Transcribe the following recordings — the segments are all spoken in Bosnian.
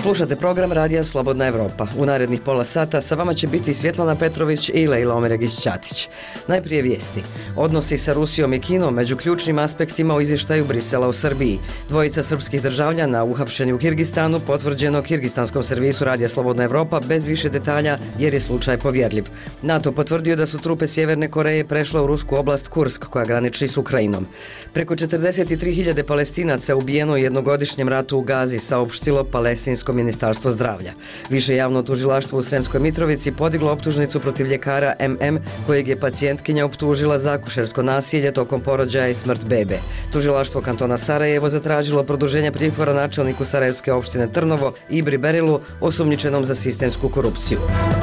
Slušate program Radija Slobodna Evropa. U narednih pola sata sa vama će biti Svjetlana Petrović i Lejla Omeregić-Ćatić. Najprije vijesti. Odnosi sa Rusijom i Kinom među ključnim aspektima u izvještaju Brisela u Srbiji. Dvojica srpskih državljana uhapšeni u Kirgistanu potvrđeno kirgistanskom servisu Radija Slobodna Evropa bez više detalja jer je slučaj povjerljiv. NATO potvrdio da su trupe Sjeverne Koreje prešle u rusku oblast Kursk koja graniči s Ukrajinom. Preko 43.000 Palestinaca ubijeno u jednogodišnjem ratu u Gazi, saopštilo Palestinsko ministarstvo zdravlja. Više javno tužilaštvo u Sremskoj Mitrovici podiglo optužnicu protiv ljekara MM, kojeg je pacijentkinja optužila za akušersko nasilje tokom porođaja i smrt bebe. Tužilaštvo kantona Sarajevo zatražilo produženje pritvora načelniku Sarajevske opštine Trnovo Ibri Berilu, osumnjičenom za sistemsku korupciju.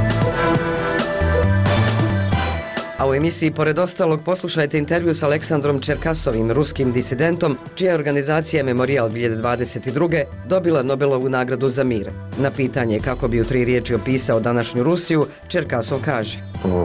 A u emisiji pored ostalog poslušajte intervju s Aleksandrom Čerkasovim, ruskim disidentom, čija je organizacija Memorial 2022. dobila Nobelovu nagradu za mir. Na pitanje kako bi u 3 riječi opisao današnju Rusiju, Čerkasov kaže: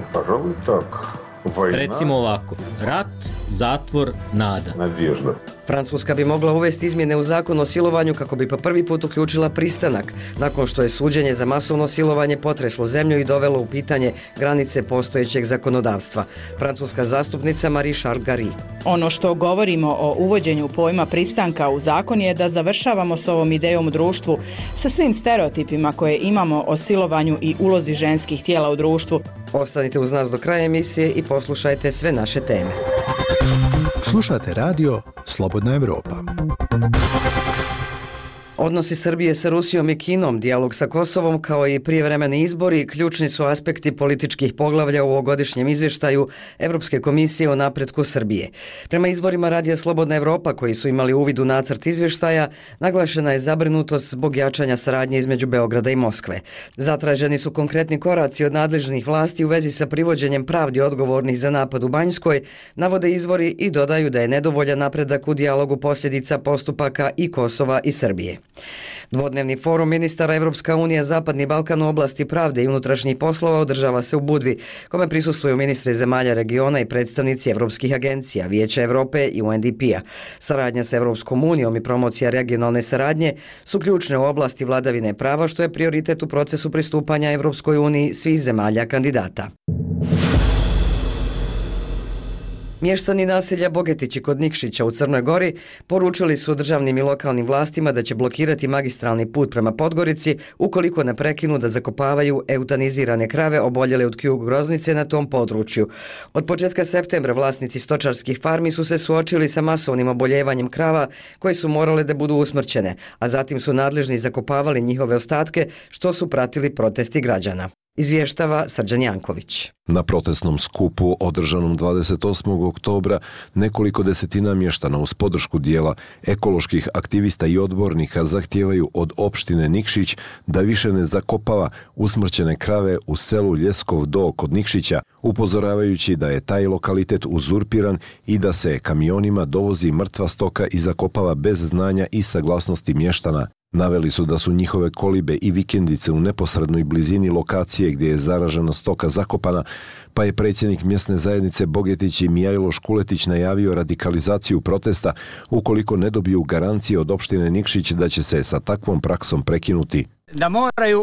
Recimo ovako, rat, zatvor, nada. Nadježda. Francuska bi mogla uvesti izmjene u zakon o silovanju kako bi po prvi put uključila pristanak, nakon što je suđenje za masovno silovanje potreslo zemlju i dovelo u pitanje granice postojećeg zakonodavstva. Francuska zastupnica Marie-Charles Gary. Ono što govorimo o uvođenju pojma pristanka u zakon je da završavamo s ovom idejom u društvu, sa svim stereotipima koje imamo o silovanju i ulozi ženskih tijela u društvu. Ostanite uz nas do kraja emisije i poslušajte sve naše teme. Slušate radio Slobodna Evropa. Odnosi Srbije sa Rusijom i Kinom, dijalog sa Kosovom kao i prijevremeni izbori ključni su aspekti političkih poglavlja u ovogodišnjem izvještaju Europske komisije o napretku Srbije. Prema izvorima Radija Slobodna Evropa koji su imali uvid u nacrt izvještaja, naglašena je zabrinutost zbog jačanja saradnje između Beograda i Moskve. Zatraženi su konkretni koraci od nadležnih vlasti u vezi sa privođenjem pravdi odgovornih za napad u Banjskoj, navode izvori i dodaju da je nedovoljan napredak u dijalogu posljedica postupaka i Kosova i Srbije. Dvodnevni forum ministara Evropska unija Zapadni Balkan u oblasti pravde i unutrašnjih poslova održava se u Budvi, kome prisustvuju ministri zemalja regiona i predstavnici evropskih agencija, Vijeća Evrope i UNDP-a. Saradnja sa Evropskom unijom i promocija regionalne saradnje su ključne u oblasti vladavine prava, što je prioritet u procesu pristupanja Evropskoj uniji svih zemalja kandidata. Mještani naselja Bogetići kod Nikšića u Crnoj Gori poručili su državnim i lokalnim vlastima da će blokirati magistralni put prema Podgorici ukoliko ne prekinu da zakopavaju eutanizirane krave oboljele od Q groznice na tom području. Od početka septembra vlasnici stočarskih farmi su se suočili sa masovnim oboljevanjem krava koje su morale da budu usmrćene, a zatim su nadležni zakopavali njihove ostatke, što su pratili protesti građana. Izvještava Srđan Janković. Na protestnom skupu održanom 28. oktobra nekoliko desetina mještana uz podršku dijela ekoloških aktivista i odbornika zahtijevaju od opštine Nikšić da više ne zakopava usmrćene krave u selu Ljeskov Do kod Nikšića, upozoravajući da je taj lokalitet uzurpiran i da se kamionima dovozi mrtva stoka i zakopava bez znanja i saglasnosti mještana. Naveli su da su njihove kolibe i vikendice u neposrednoj blizini lokacije gdje je zaražena stoka zakopana, pa je predsjednik mjesne zajednice Bogetići Mijajlo Škuletić najavio radikalizaciju protesta ukoliko ne dobiju garancije od opštine Nikšić da će se sa takvom praksom prekinuti. Da moraju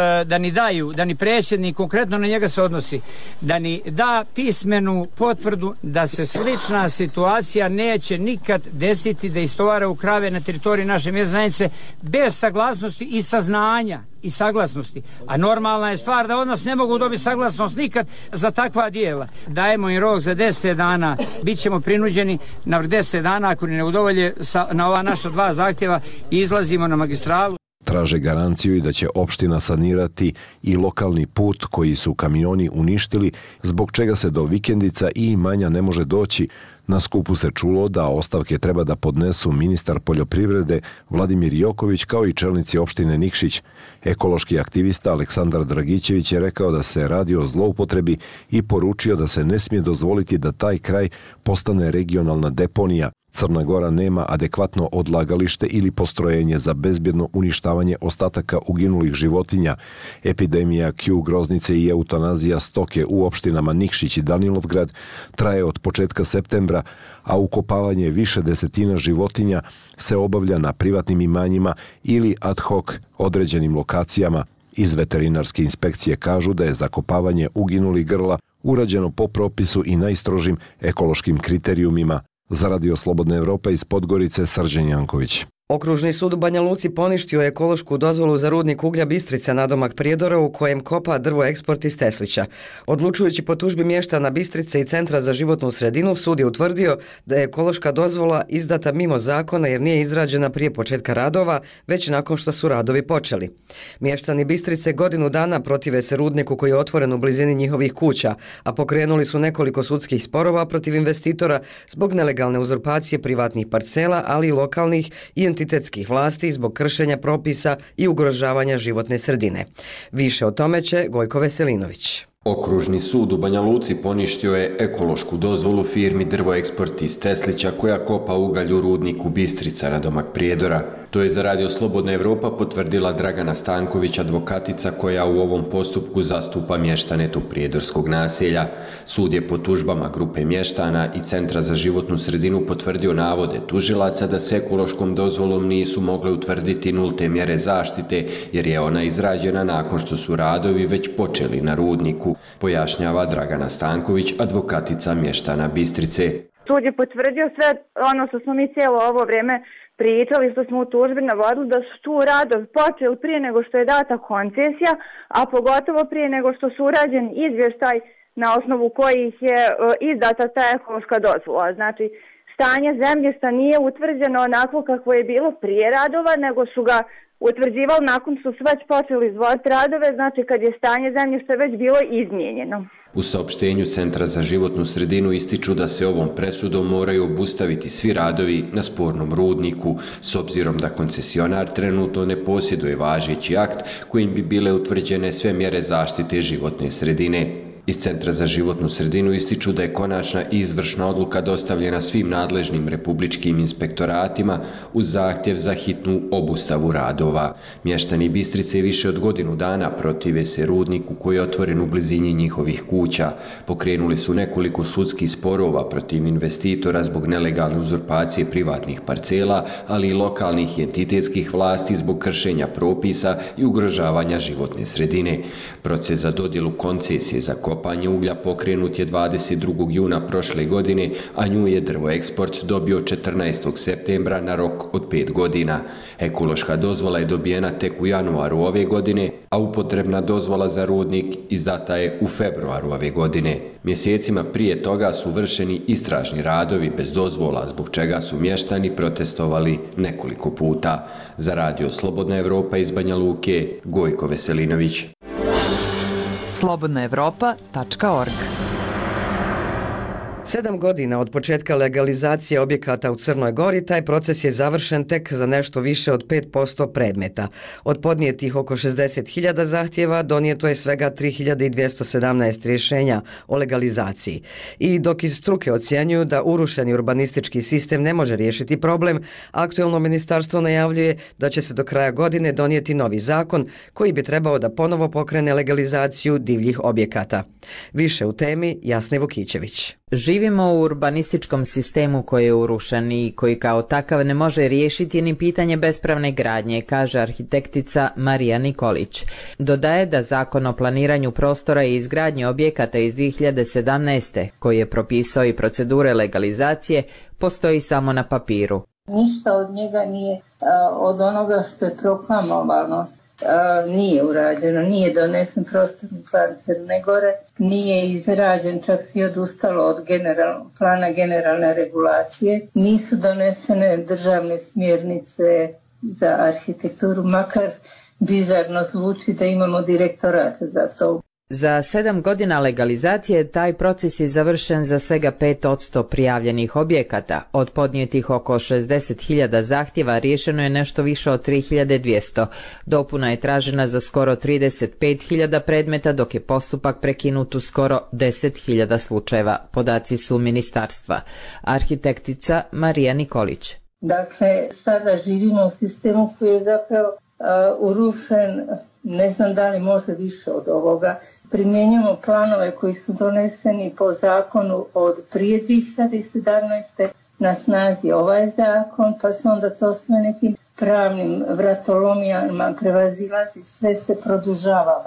da ni predsjednik, konkretno na njega se odnosi, da ni da pismenu potvrdu da se slična situacija neće nikad desiti da istovara u krave na teritoriji naše mjesne zajednice bez saglasnosti i saznanja i saglasnosti. A normalna je stvar da od nas ne mogu dobiti saglasnost nikad za takva dijela. Dajemo im rok za 10 dana, bit ćemo prinuđeni na 10 dana ako ni ne udovolje na ova naša 2 zahtjeva i izlazimo na magistralu. Traže garanciju i da će opština sanirati i lokalni put koji su kamioni uništili, zbog čega se do vikendica i imanja ne može doći. Na skupu se čulo da ostavke treba da podnesu ministar poljoprivrede Vladimir Joković kao i čelnici opštine Nikšić. Ekološki aktivista Aleksandar Dragićević je rekao da se radi o zloupotrebi i poručio da se ne smije dozvoliti da taj kraj postane regionalna deponija. Crna Gora nema adekvatno odlagalište ili postrojenje za bezbjedno uništavanje ostataka uginulih životinja. Epidemija Q groznice i eutanazija stoke u opštinama Nikšić i Danilovgrad traje od početka septembra, a ukopavanje više desetina životinja se obavlja na privatnim imanjima ili ad hoc određenim lokacijama. Iz veterinarske inspekcije kažu da je zakopavanje uginulih grla urađeno po propisu i najstrožim ekološkim kriterijumima. Za Radio Slobodna Evropa iz Podgorice, Srđan Janković. Okružni sud u Banja Luci poništio je ekološku dozvolu za rudnik uglja Bistrica nadomak Prijedora u kojem kopa drvo eksport iz Teslića. Odlučujući po tužbi mještana Bistrice i Centra za životnu sredinu, sud je utvrdio da je ekološka dozvola izdata mimo zakona jer nije izrađena prije početka radova, već nakon što su radovi počeli. Mještani Bistrice godinu dana protive se rudniku koji je otvoren u blizini njihovih kuća, a pokrenuli su nekoliko sudskih sporova protiv investitora zbog nelegalne uzurpacije privatnih parcela, ali i lokalnih i entitetskih vlasti zbog kršenja propisa i ugrožavanja životne sredine. Više o tome će Gojko Veselinović. Okružni sud u Banja Luci poništio je ekološku dozvolu firmi Drvo eksport iz Teslića koja kopa ugalj u rudniku Bistrica nadomak Prijedora. To je za Radio Slobodna Evropa potvrdila Dragana Stanković, advokatica koja u ovom postupku zastupa mještane tog prijedorskog naselja. Sud je po tužbama grupe mještana i Centra za životnu sredinu potvrdio navode tužilaca da se ekološkom dozvolom nisu mogle utvrditi nulte mjere zaštite jer je ona izrađena nakon što su radovi već počeli na rudniku, pojašnjava Dragana Stanković, advokatica mještana Bistrice. Sud je potvrdio sve ono što smo mi cijelo ovo vrijeme pričali, što smo u tužbi navodili, da su tu radovi počeli prije nego što je data koncesija, a pogotovo prije nego što su urađen izvještaj na osnovu kojih je izdata ta ekološka dozvola. Znači, stanje zemljišta nije utvrđeno onako kako je bilo prije radova, nego su ga utvrđivali nakon što su već počeli izvoditi radove, znači kad je stanje zemljišta već bilo izmijenjeno. U saopštenju Centra za životnu sredinu ističu da se ovom presudom moraju obustaviti svi radovi na spornom rudniku, s obzirom da koncesionar trenutno ne posjeduje važeći akt kojim bi bile utvrđene sve mjere zaštite životne sredine. Iz Centra za životnu sredinu ističu da je konačna i izvršna odluka dostavljena svim nadležnim republičkim inspektoratima uz zahtjev za hitnu obustavu radova. Mještani Bistrice više od godinu dana protive se rudniku koji je otvoren u blizini njihovih kuća. Pokrenuli su nekoliko sudskih sporova protiv investitora zbog nelegalne uzurpacije privatnih parcela, ali i lokalnih i entitetskih vlasti zbog kršenja propisa i ugrožavanja životne sredine. Proces za dodjelu koncesije za kopanje uglja pokrenut je 22. juna prošle godine, a nju je Drvo eksport dobio 14. septembra na rok od 5 godina. Ekološka dozvola je dobijena tek u januaru ove godine, a upotrebna dozvola za rudnik izdata je u februaru ove godine. Mjesecima prije toga su vršeni istražni radovi bez dozvola, zbog čega su mještani protestovali nekoliko puta. Za Radio Slobodna Evropa iz Banja Luke, Gojko Veselinović. slobodnaevropa.org 7 godina od početka legalizacije objekata u Crnoj Gori, taj proces je završen tek za nešto više od 5% predmeta. Od podnijetih oko 60.000 zahtjeva donijeto je svega 3.217 rješenja o legalizaciji. I dok iz struke ocjenjuju da urušeni urbanistički sistem ne može riješiti problem, aktuelno ministarstvo najavljuje da će se do kraja godine donijeti novi zakon koji bi trebao da ponovo pokrene legalizaciju divljih objekata. Više u temi Jasne Vukićević. Živimo u urbanističkom sistemu koji je urušen i koji kao takav ne može riješiti ni pitanje bespravne gradnje, kaže arhitektica Marija Nikolić. Dodaje da Zakon o planiranju prostora i izgradnji objekata iz 2017. koji je propisao i procedure legalizacije, postoji samo na papiru. Ništa od njega nije od onoga što je proklamovano. Nije urađeno, nije donesen prostorni plan Crne Gore, nije izrađen, čak si odustalo od plana generalne regulacije, nisu donesene državne smjernice za arhitekturu, makar bizarno zvuči da imamo direktorate za to. Za 7 godina legalizacije taj proces je završen za svega 5% prijavljenih objekata. Od podnijetih oko 60.000 zahtjeva riješeno je nešto više od 3.200. Dopuna je tražena za skoro 35.000 predmeta, dok je postupak prekinut u skoro 10.000 slučajeva. Podaci su ministarstva. Arhitektica Marija Nikolić. Dakle, sada živimo u sistemu koji je zapravo urušen, ne znam da li može više od ovoga. Primjenjujemo planove koji su doneseni po zakonu od prije 2017. Na snazi ovaj zakon, pa se onda to sve nekim pravnim vratolomijama prevazilazi, sve se produžava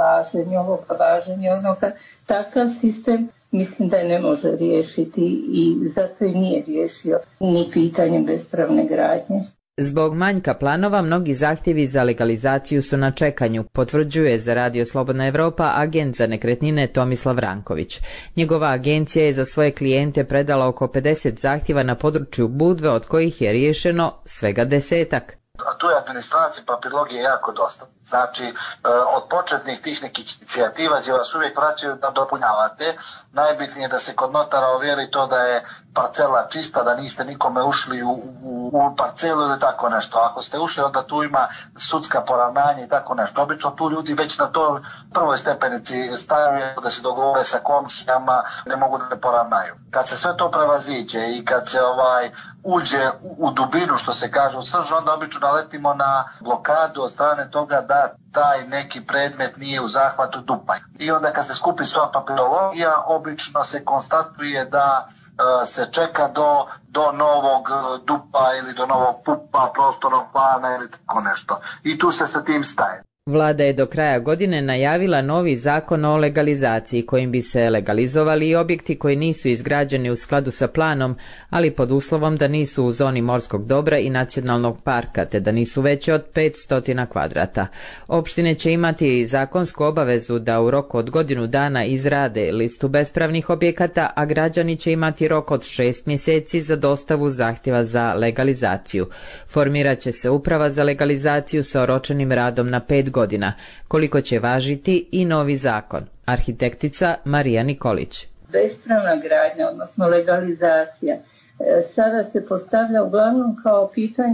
važenje onoga. Takav sistem mislim da je ne može riješiti i zato i nije riješio ni pitanje bespravne gradnje. Zbog manjka planova, mnogi zahtjevi za legalizaciju su na čekanju, potvrđuje za Radio Slobodna Evropa agent za nekretnine Tomislav Ranković. Njegova agencija je za svoje klijente predala oko 50 zahtjeva na području Budve, od kojih je riješeno svega 10-ak. A tu je administracije, papirologije jako dosta. Znači, od početnih tih nekih inicijativa gdje vas uvijek vraćaju da dopunjavate. Najbitnije je da se kod notara ovjeri to da je parcela čista, da niste nikome ušli u parcelu ili tako nešto. Ako ste ušli, onda tu ima sudska poravnanja i tako nešto. Obično tu ljudi već na toj prvoj stepenici stavljaju da se dogovore sa komšijama, ne mogu da ne poravnaju. Kad se sve to prevaziđe i kad se uđe u dubinu, što se kaže, u srž, onda obično naletimo na blokadu od strane toga da taj neki predmet nije u zahvatu DUP-a. I onda kad se skupi sva papirologija, obično se konstatuje da se čeka do novog DUP-a ili do novog PUP-a, prostornog plana ili tako nešto. I tu se sa tim staje. Vlada je do kraja godine najavila novi zakon o legalizaciji kojim bi se legalizovali i objekti koji nisu izgrađeni u skladu sa planom, ali pod uslovom da nisu u zoni morskog dobra i nacionalnog parka, te da nisu veće od 500 kvadrata. Opštine će imati zakonsku obavezu da u roku od godinu dana izrade listu bespravnih objekata, a građani će imati rok od 6 mjeseci za dostavu zahtjeva za legalizaciju. Formirat će se uprava za legalizaciju sa oročenim radom na 5 godina, koliko će važiti i novi zakon. Arhitektica Marija Nikolić. Bespravna gradnja, odnosno legalizacija, sada se postavlja uglavnom kao pitanje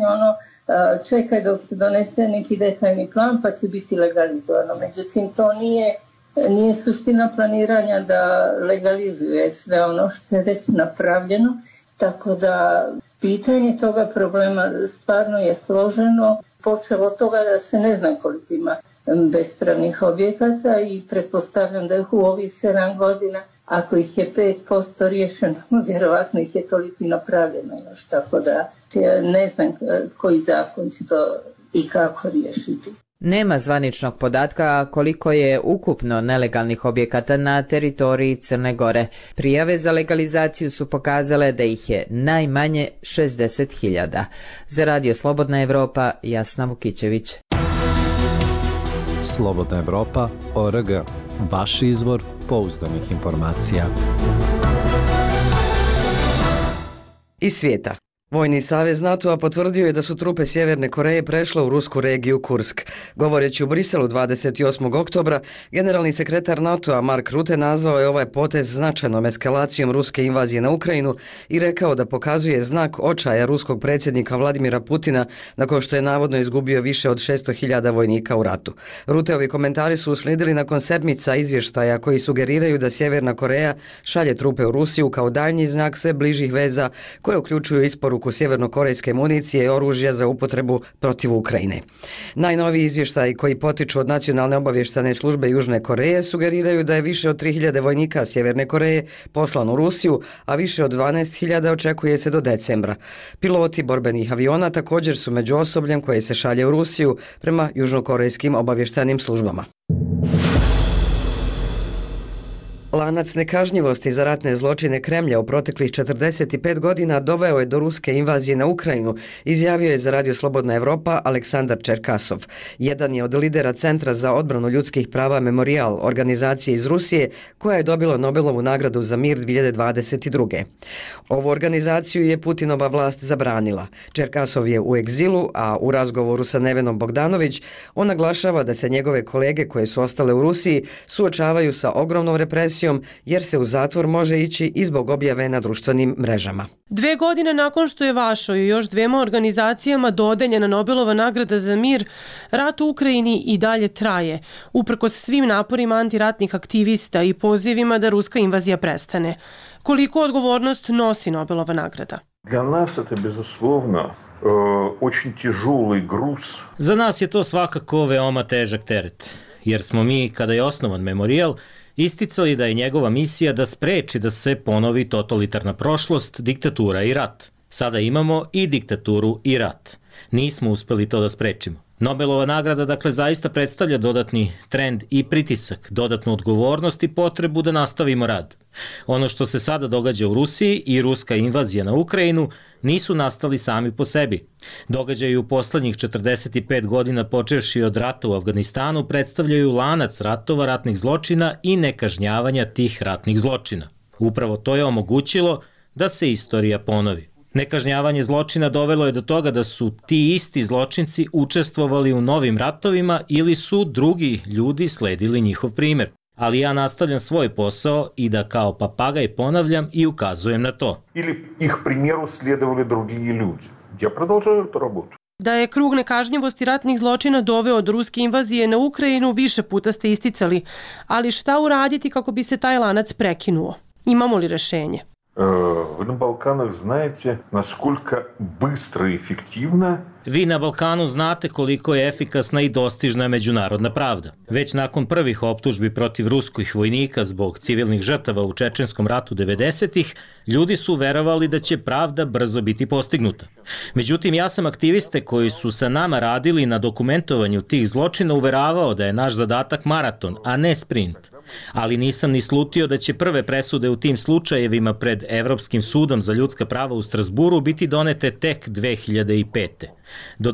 čekaj dok se donese neki detaljni plan pa će biti legalizovano. Međutim, to nije suština planiranja da legalizuje sve ono što je već napravljeno, tako da pitanje toga problema stvarno je složeno. Počeo od toga da se ne zna koliko ima bespravnih objekata i pretpostavljam da je u ovih 7 godina, ako ih je 5% riješeno, vjerovatno ih je toliko i napravljeno još, tako da ja ne znam koji zakon će to i kako riješiti. Nema zvaničnog podatka koliko je ukupno nelegalnih objekata na teritoriji Crne Gore. Prijave za legalizaciju su pokazale da ih je najmanje 60.000. Za Radio Slobodna Evropa, Jasna Vukićević. Slobodna Evropa.org. Vaš izvor pouzdanih informacija. Iz svijeta. Vojni savez NATO-a potvrdio je da su trupe Sjeverne Koreje prešle u rusku regiju Kursk. Govoreći u Briselu 28. oktobra, generalni sekretar NATO-a Mark Rutte nazvao je ovaj potez značajnom eskalacijom ruske invazije na Ukrajinu i rekao da pokazuje znak očaja ruskog predsjednika Vladimira Putina nakon što je navodno izgubio više od 600.000 vojnika u ratu. Rutteovi komentari su uslijedili nakon sedmica izvještaja koji sugeriraju da Sjeverna Koreja šalje trupe u Rusiju kao daljnji znak sve bližih veza koje uključuju isporuku sjevernokorejske municije i oružja za upotrebu protiv Ukrajine. Najnoviji izvještaji koji potiču od Nacionalne obavještajne službe Južne Koreje sugeriraju da je više od 3.000 vojnika Sjeverne Koreje poslano u Rusiju, a više od 12.000 očekuje se do decembra. Piloti borbenih aviona također su među osobljem koje se šalje u Rusiju prema južnokorejskim obavještajnim službama. Lanac nekažnjivosti za ratne zločine Kremlja u proteklih 45 godina doveo je do ruske invazije na Ukrajinu, izjavio je za Radio Slobodna Evropa Aleksandar Čerkasov. Jedan je od lidera Centra za odbranu ljudskih prava Memorial, organizacije iz Rusije, koja je dobila Nobelovu nagradu za mir 2022. Ovu organizaciju je Putinova vlast zabranila. Čerkasov je u egzilu, a u razgovoru sa Nevenom Bogdanović on naglašava da se njegove kolege koje su ostale u Rusiji suočavaju sa ogromnom represijom jer se u zatvor može ići i zbog objave na društvenim mrežama. 2 godine nakon što je vašoj i još 2 organizacijama dodeljena Nobelova nagrada za mir, rat u Ukrajini i dalje traje, uprkos svim naporima antiratnih aktivista i pozivima da ruska invazija prestane. Koliko odgovornost nosi Nobelova nagrada? Для нас это, безусловно, очень тяжелый груз. Za nas je to svakako veoma težak teret, jer smo mi, kada je osnovan Memorijal, isticali da je njegova misija da spreči da se ponovi totalitarna prošlost, diktatura i rat. Sada imamo i diktaturu i rat. Nismo uspeli to da sprečimo. Nobelova nagrada dakle zaista predstavlja dodatni trend i pritisak, dodatnu odgovornost i potrebu da nastavimo rad. Ono što se sada događa u Rusiji i ruska invazija na Ukrajinu nisu nastali sami po sebi. Događaji u poslednjih 45 godina počevši od rata u Afganistanu predstavljaju lanac ratova, ratnih zločina i nekažnjavanja tih ratnih zločina. Upravo to je omogućilo da se istorija ponovi. Nekažnjavanje zločina dovelo je do toga da su ti isti zločinci učestvovali u novim ratovima ili su drugi ljudi sledili njihov primer. Ali ja nastavljam svoj posao i da kao papagaj ponavljam i ukazujem na to. Ili ih primjeru slijedovali drugi ljudi. Ja продолжаю эту работу. Da je krug nekažnjivosti ratnih zločina doveo od ruske invazije na Ukrajinu više puta ste isticali, ali šta uraditi kako bi se taj lanac prekinuo? Imamo li rešenje? Вы на Балканах знаете, насколько быстро и эффективно. Vi na Balkanu znate koliko je efikasna i dostižna međunarodna pravda. Već nakon prvih optužbi protiv ruskih vojnika zbog civilnih žrtava u Čečenskom ratu 90-ih, ljudi su verovali da će pravda brzo biti postignuta. Međutim, ja sam aktiviste koji su sa nama radili na dokumentovanju tih zločina uveravao da je naš zadatak maraton, a ne sprint. Ali nisam ni slutio da će prve presude u tim slučajevima pred Evropskim sudom za ljudska prava u Strasburu biti donete tek 2005. Do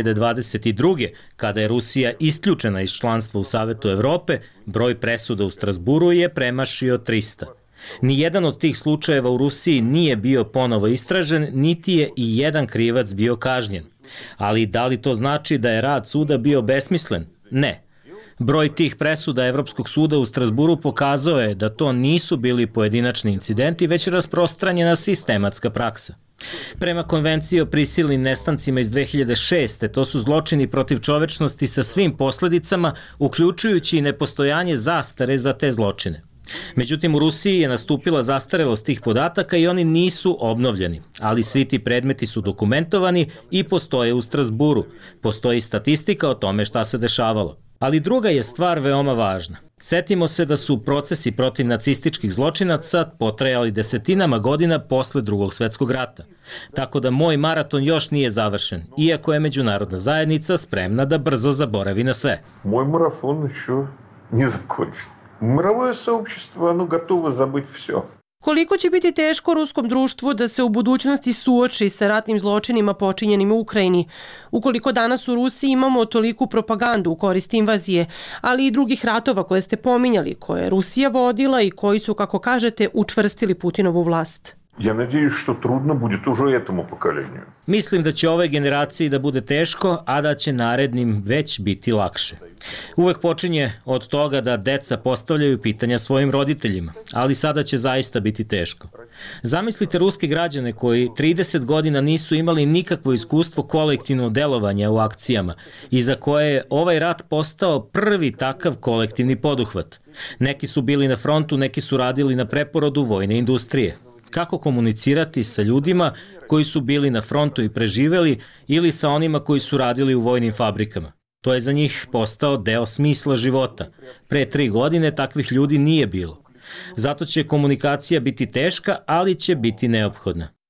2022. kada je Rusija isključena iz članstva u Savetu Evrope, broj presuda u Strasburu je premašio 300. Nijedan od tih slučajeva u Rusiji nije bio ponovo istražen, niti je i jedan krivac bio kažnjen. Ali da li to znači da je rad suda bio besmislen? Ne. Broj tih presuda Evropskog suda u Strasburu pokazao je da to nisu bili pojedinačni incidenti, već rasprostranjena sistematska praksa. Prema konvenciji o prisilnim nestancima iz 2006. to su zločini protiv čovečnosti sa svim posledicama, uključujući i nepostojanje zastare za te zločine. Međutim, u Rusiji je nastupila zastarelost tih podataka i oni nisu obnovljeni, ali svi ti predmeti su dokumentovani i postoje u Strasburu. Postoji statistika o tome šta se dešavalo. Ali druga je stvar veoma važna. Setimo se da su procesi protiv nacističkih zločinaca potrajali desetinama godina posle Drugog svetskog rata. Tako da moj maraton još nije završen, iako je međunarodna zajednica spremna da brzo zaboravi na sve. Moj марафон еще не закончен. Мировое сообщество, оно готово забыть все. Koliko će biti teško ruskom društvu da se u budućnosti suoči sa ratnim zločinima počinjenim u Ukrajini, ukoliko danas u Rusiji imamo toliku propagandu u korist invazije, ali i drugih ratova koje ste pominjali, koje je Rusija vodila i koji su, kako kažete, učvrstili Putinovu vlast? Я надеюсь, что трудно будет уже этому поколению. Mislim da će ovoj generaciji da bude teško, a da će narednim već biti lakše. Uvek počinje od toga da deca postavljaju pitanja svojim roditeljima, ali sada će zaista biti teško. Zamislite ruske građane koji 30 godina nisu imali nikakvo iskustvo kolektivnog delovanja u akcijama i za koje je ovaj rat postao prvi takav kolektivni poduhvat. Neki su bili na frontu, neki su radili na preporodu vojne industrije. Kako komunicirati sa ljudima koji su bili na frontu i preživeli ili sa onima koji su radili u vojnim fabrikama? To je za njih postao deo smisla života. Pre 3 godine takvih ljudi nije bilo. Zato će komunikacija biti teška, ali će biti neophodna.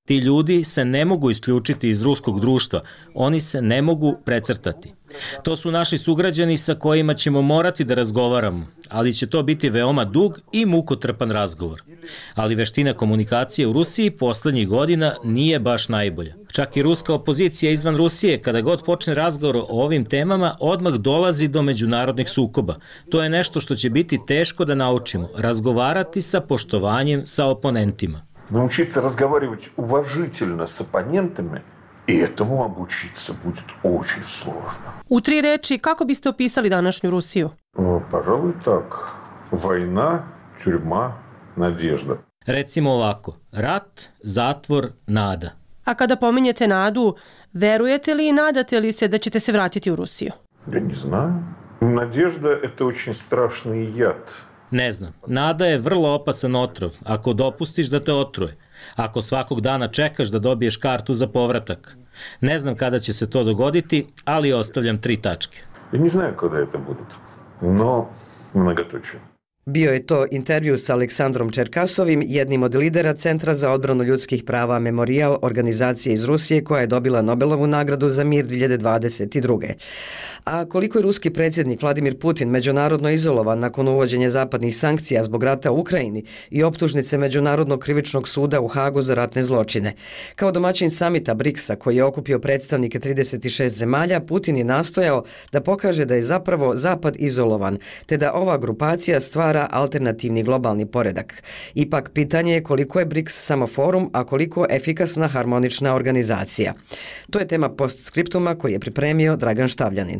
Ti ljudi se ne mogu isključiti iz ruskog društva, oni se ne mogu precrtati. To su naši sugrađani sa kojima ćemo morati da razgovaramo, ali će to biti veoma dug i mukotrpan razgovor. Ali veština komunikacije u Rusiji poslednjih godina nije baš najbolja. Čak i ruska opozicija izvan Rusije, kada god počne razgovor o ovim temama, odmah dolazi do međunarodnih sukoba. To je nešto što će biti teško da naučimo, razgovarati sa poštovanjem sa oponentima. Научиться разговаривать уважительно с оппонентами, и этому обучиться будет очень сложно. U 3 reči, kako biste opisali današnju Rusiju? Пожалуй, так. Война, тюрьма, надежда. Recimo ovako, rat, zatvor, nada. A kada pominjete nadu, verujete li i nadate li se da ćete se vratiti u Rusiju? Я не знаю. Надежда – это очень страшный яд. Ne znam, nada je vrlo opasan otrov, ako dopustiš da te otruje, ako svakog dana čekaš da dobiješ kartu za povratak. Ne znam kada će se to dogoditi, ali ostavljam 3 tačke. Я не знаю, когда это будет, но многоточие. Bio je to intervju sa Aleksandrom Čerkasovim, jednim od lidera Centra za odbranu ljudskih prava Memorijal, organizacije iz Rusije koja je dobila Nobelovu nagradu za mir 2022. A koliko je ruski predsjednik Vladimir Putin međunarodno izolovan nakon uvođenja zapadnih sankcija zbog rata u Ukrajini i optužnice Međunarodnog krivičnog suda u Hagu za ratne zločine. Kao domaćin samita BRICS-a koji je okupio predstavnike 36 zemalja, Putin je nastojao da pokaže da je zapravo Zapad izolovan, te da ova grupacija stvara alternativni globalni poredak. Ipak pitanje je koliko je BRICS samo forum, a koliko efikasna harmonična organizacija. To je tema postskriptuma koji je pripremio Dragan Štavljanin.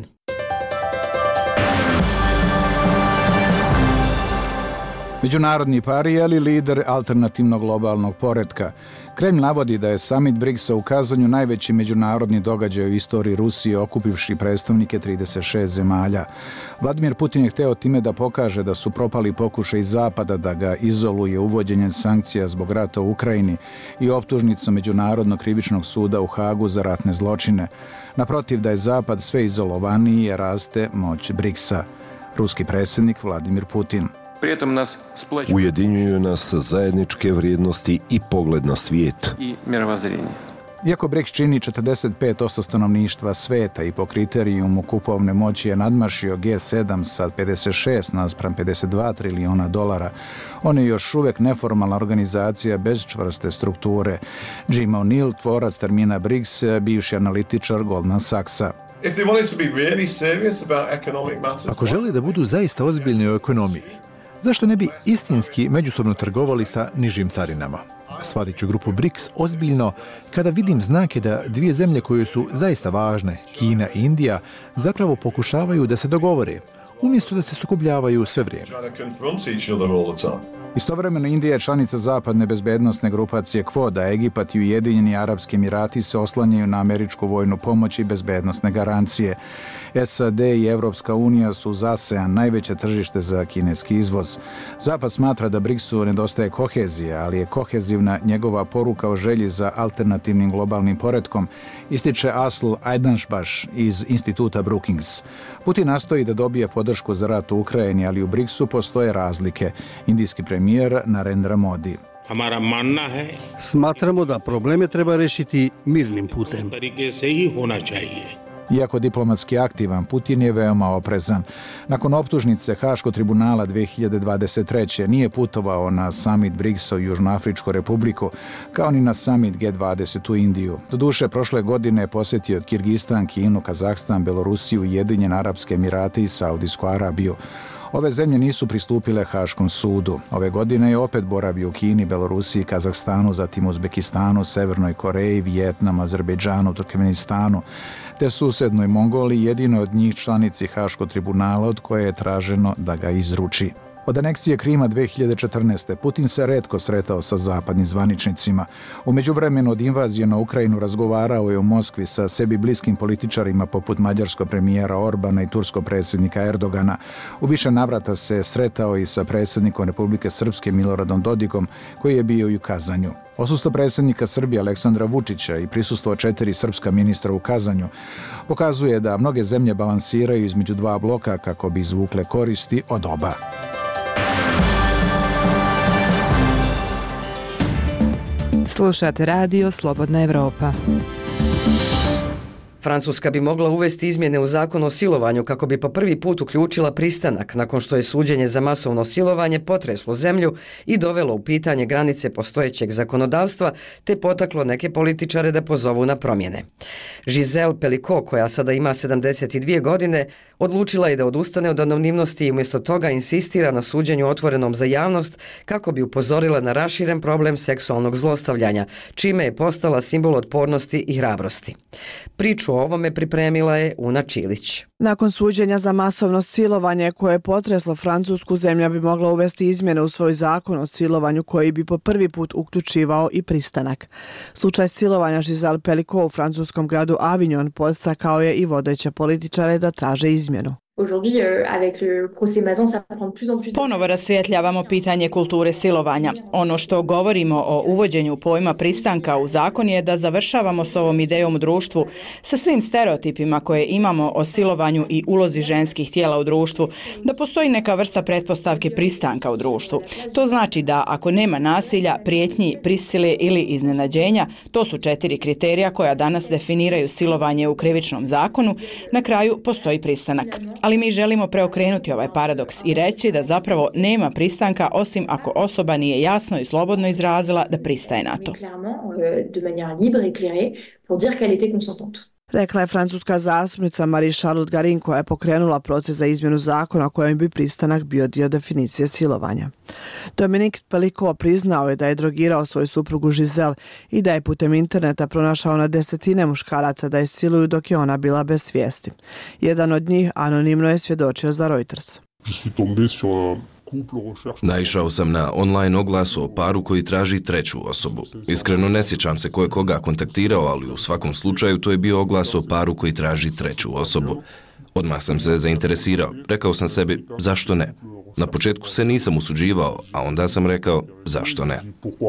Međunarodni parijal i lider alternativnog globalnog poretka. Kremlj navodi da je summit BRICS-a u Kazanju najveći međunarodni događaj u istoriji Rusije, okupivši predstavnike 36 zemalja. Vladimir Putin je hteo time da pokaže da su propali pokušaj Zapada da ga izoluje uvođenjem sankcija zbog rata u Ukrajini i optužnicom Međunarodnog krivičnog suda u Hagu za ratne zločine. Naprotiv, da je Zapad sve izolovaniji i raste moć BRICS-a. Ruski predsjednik Vladimir Putin. Ujedinjuju nas zajedničke vrijednosti i pogled na svijet. Iako BRICS čini 45% stanovništva sveta i po kriterijumu kupovne moći je nadmašio G7 sa 56 naspram 52 trilijuna dolara, on je još uvijek neformalna organizacija bez čvrste strukture. Jim O'Neill, tvorac termina BRICS, bivši analitičar Goldman Sachsa. Ako žele da budu zaista ozbiljni u ekonomiji, zašto ne bi istinski međusobno trgovali sa nižim carinama? Shvatit ću grupu BRICS ozbiljno kada vidim znake da dvije zemlje koje su zaista važne, Kina i Indija, zapravo pokušavaju da se dogovore, umjesto da se sukobljavaju sve vrijeme. Istovremeno Indija je članica zapadne bezbednosne grupacije Quad, a Egipat i Ujedinjeni Arapski Emirati se oslanjaju na američku vojnu pomoć i bezbednosne garancije. SAD i Evropska unija su za ASEAN najveće tržište za kineski izvoz. Zapad smatra da BRICS-u nedostaje kohezija, ali je kohezivna njegova poruka o želji za alternativnim globalnim poretkom, ističe Asl Ajdanšbaš iz instituta Brookings. Putin nastoji da dobije podršku za rat u Ukrajini, ali u BRICS-u postoje razlike. Indijski premijer Narendra Modi. Smatramo da probleme treba rešiti mirnim putem. Iako diplomatski aktivan, Putin je veoma oprezan. Nakon optužnice Haškog tribunala 2023. nije putovao na summit BRICS-a u Južnoafričku republiku, kao ni na summit G20 u Indiju. Doduše, prošle godine je posjetio Kirgistan, Kinu, Kazahstan, Belorusiju, Ujedinjene Arapske Emirate i Saudijsku Arabiju. Ove zemlje nisu pristupile Haškom sudu. Ove godine je opet boravio u Kini, Belorusiji, Kazahstanu, zatim Uzbekistanu, Severnoj Koreji, Vijetnamu, Azerbejdžanu, Turkmenistanu, te susednoj Mongoliji, jedino od njih članici Haškog tribunala od koje je traženo da ga izruči. Od aneksije Krima 2014. Putin se retko sretao sa zapadnim zvaničnicima. U međuvremenu od invazije na Ukrajinu razgovarao je u Moskvi sa sebi bliskim političarima poput mađarskog premijera Orbana i turskog predsjednika Erdogana. U više navrata se sretao i sa predsjednikom Republike Srpske Miloradom Dodikom, koji je bio i u Kazanju. Odsustvo predsjednika Srbije Aleksandra Vučića i prisustvo 4 srpska ministra u Kazanju pokazuje da mnoge zemlje balansiraju između dva bloka kako bi izvukle koristi od oba. Slušate radio Slobodna Evropa. Francuska bi mogla uvesti izmjene u zakon o silovanju kako bi po prvi put uključila pristanak nakon što je suđenje za masovno silovanje potreslo zemlju i dovelo u pitanje granice postojećeg zakonodavstva te potaklo neke političare da pozovu na promjene. Giselle Pelicot, koja sada ima 72 godine, odlučila je da odustane od anonimnosti i umjesto toga insistira na suđenju otvorenom za javnost kako bi upozorila na raširen problem seksualnog zlostavljanja, čime je postala simbol otpornosti i hrabrosti. Priču o ovome pripremila je Una Čilić. Nakon suđenja za masovno silovanje koje je potreslo Francusku, zemlja bi mogla uvesti izmjene u svoj zakon o silovanju koji bi po prvi put uključivao i pristanak. Slučaj silovanja Giselle Pelicot u francuskom gradu Avignon podstakao je i vodeće političare da traže izmjenu. Ponovo rasvjetljavamo pitanje kulture silovanja. Ono što govorimo o uvođenju pojma pristanka u zakon je da završavamo s ovom idejom u društvu sa svim stereotipima koje imamo o silovanju i ulozi ženskih tijela u društvu, da postoji neka vrsta pretpostavke pristanka u društvu. To znači da ako nema nasilja, prijetnji, prisile ili iznenađenja, to su 4 kriterija koja danas definiraju silovanje u krivičnom zakonu, na kraju postoji pristanak. Ali mi želimo preokrenuti ovaj paradoks i reći da zapravo nema pristanka osim ako osoba nije jasno i slobodno izrazila da pristaje na to. Rekla je francuska zastupnica Marie-Charlotte Garin, koja je pokrenula proces za izmjenu zakona kojim bi pristanak bio dio definicije silovanja. Dominique Pelicot priznao je da je drogirao svoju suprugu Giselle i da je putem interneta pronašao na desetine muškaraca da je siluju dok je ona bila bez svijesti. Jedan od njih anonimno je svjedočio za Reuters. Naišao sam na online oglas o paru koji traži treću osobu. Iskreno ne sjećam se ko je koga kontaktirao, ali u svakom slučaju to je bio oglas o paru koji traži treću osobu. Odmah sam se zainteresirao. Rekao sam sebi, zašto ne? Na početku se nisam usuđivao, a onda sam rekao, zašto ne?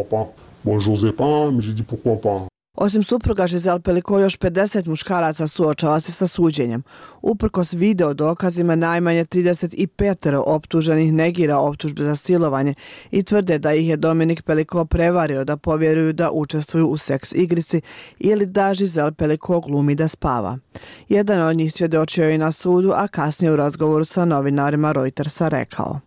Osim supruga Giselle Pelicot, još 50 muškaraca suočava se sa suđenjem. Uprkos video dokazima, najmanje 35 optuženih negira optužbe za silovanje i tvrde da ih je Dominique Pelicot prevario da povjeruju da učestvuju u seks igrici ili da Giselle Pelicot glumi da spava. Jedan od njih svjedočio je i na sudu, a kasnije u razgovoru sa novinarima Reutersa rekao: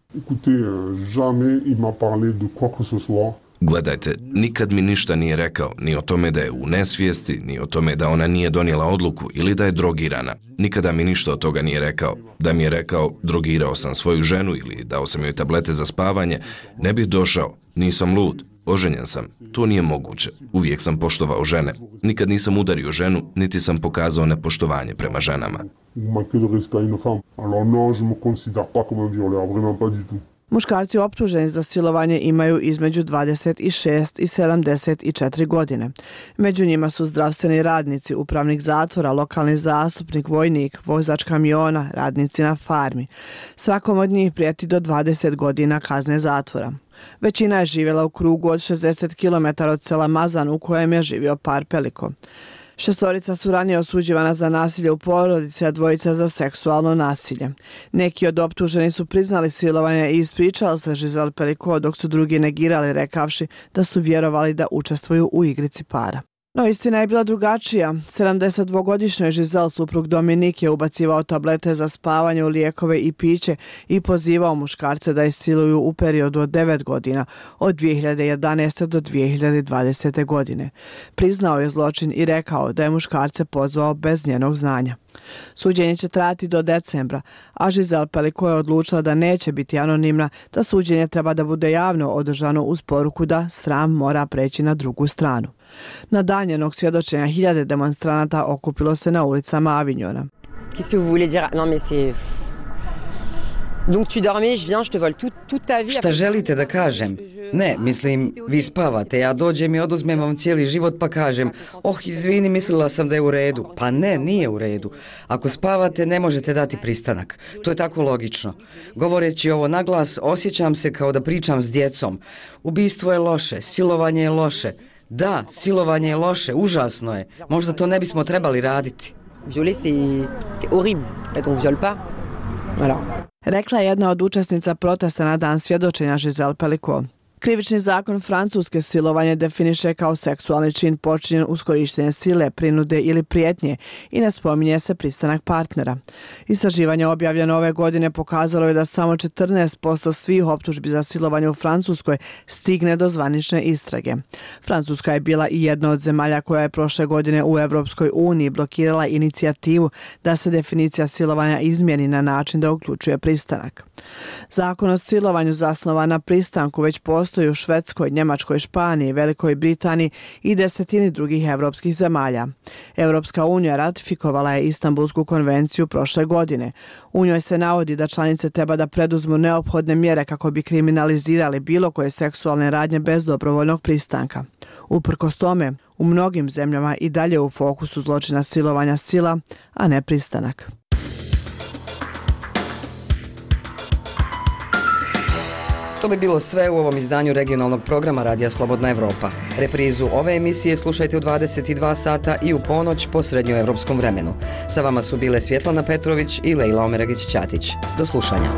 Gledajte, nikad mi ništa nije rekao, ni o tome da je u nesvijesti, ni o tome da ona nije donijela odluku ili da je drogirana. Nikada mi ništa od toga nije rekao. Da mi je rekao, drogirao sam svoju ženu ili dao sam joj tablete za spavanje, ne bih došao, nisam lud, oženjen sam. To nije moguće. Uvijek sam poštovao žene. Nikad nisam udario ženu, niti sam pokazao nepoštovanje prema ženama. Muškarci optuženi za silovanje imaju između 26 i 74 godine. Među njima su zdravstveni radnici, upravnik zatvora, lokalni zastupnik, vojnik, vozač kamiona, radnici na farmi. Svakom od njih prijeti do 20 godina kazne zatvora. Većina je živjela u krugu od 60 km od sela Mazan u kojem je živio par Pelicot. 6 su ranije osuđivana za nasilje u porodici, a 2 za seksualno nasilje. Neki od optuženih su priznali silovanje i ispričali se Giselle Pelicot, dok su drugi negirali rekavši da su vjerovali da učestvuju u igrici para. No istina je bila drugačija. 72-godišnji Giselle, suprug Dominique, je ubacivao tablete za spavanje u lijekove i piće i pozivao muškarce da je siluju u periodu od 9 godina, od 2011. do 2020. godine. Priznao je zločin i rekao da je muškarce pozvao bez njenog znanja. Suđenje će trajati do decembra, a Giselle Pelicot je odlučila da neće biti anonimna, da suđenje treba da bude javno održano uz poruku da sram mora preći na drugu stranu. Na dan njenog svjedočenja 1000 demonstranata okupilo se na ulicama Avignona. Qu'est-ce que vous voulez dire? Non mais c'est Donc tu dormais, je viens, je te vole toute ta vie. Šta želite da kažem? Ne, mislim, vi spavate, ja dođem i oduzmem vam cijeli život pa kažem, izvini, mislila sam da je u redu. Pa ne, nije u redu. Ako spavate, ne možete dati pristanak. To je tako logično. Govoreći ovo naglas, osjećam se kao da pričam s djecom. Ubistvo je loše, silovanje je loše. Da, silovanje je loše, užasno je. Možda to ne bismo trebali raditi. Violer, c'est horrible. Et on viole pas. Voilà. Rekla je jedna od učesnica protesta na dan svjedočenja Giselle Pelicot. Krivični zakon Francuske silovanje definiše kao seksualni čin počinjen uz korištenje sile, prinude ili prijetnje i ne spominje se pristanak partnera. Istraživanje objavljeno ove godine pokazalo je da samo 14% svih optužbi za silovanje u Francuskoj stigne do zvanične istrage. Francuska je bila i jedna od zemalja koja je prošle godine u Europskoj uniji blokirala inicijativu da se definicija silovanja izmijeni na način da uključuje pristanak. Zakon o silovanju zasnovan na pristanku već postoji u Švedskoj, Njemačkoj, Španiji, Velikoj Britaniji i desetini drugih evropskih zemalja. Europska unija ratifikovala je Istanbulsku konvenciju prošle godine. U njoj se navodi da članice treba da preduzmu neophodne mjere kako bi kriminalizirali bilo koje seksualne radnje bez dobrovoljnog pristanka. Uprkos tome, u mnogim zemljama i dalje u fokusu zločina silovanja sila, a ne pristanak. To bi bilo sve u ovom izdanju regionalnog programa Radija Slobodna Evropa. Reprizu ove emisije slušajte u 22 sata i u ponoć po srednjoevropskom vremenu. Sa vama su bile Svjetlana Petrović i Lejla Omeragić-Ćatić. Do slušanja.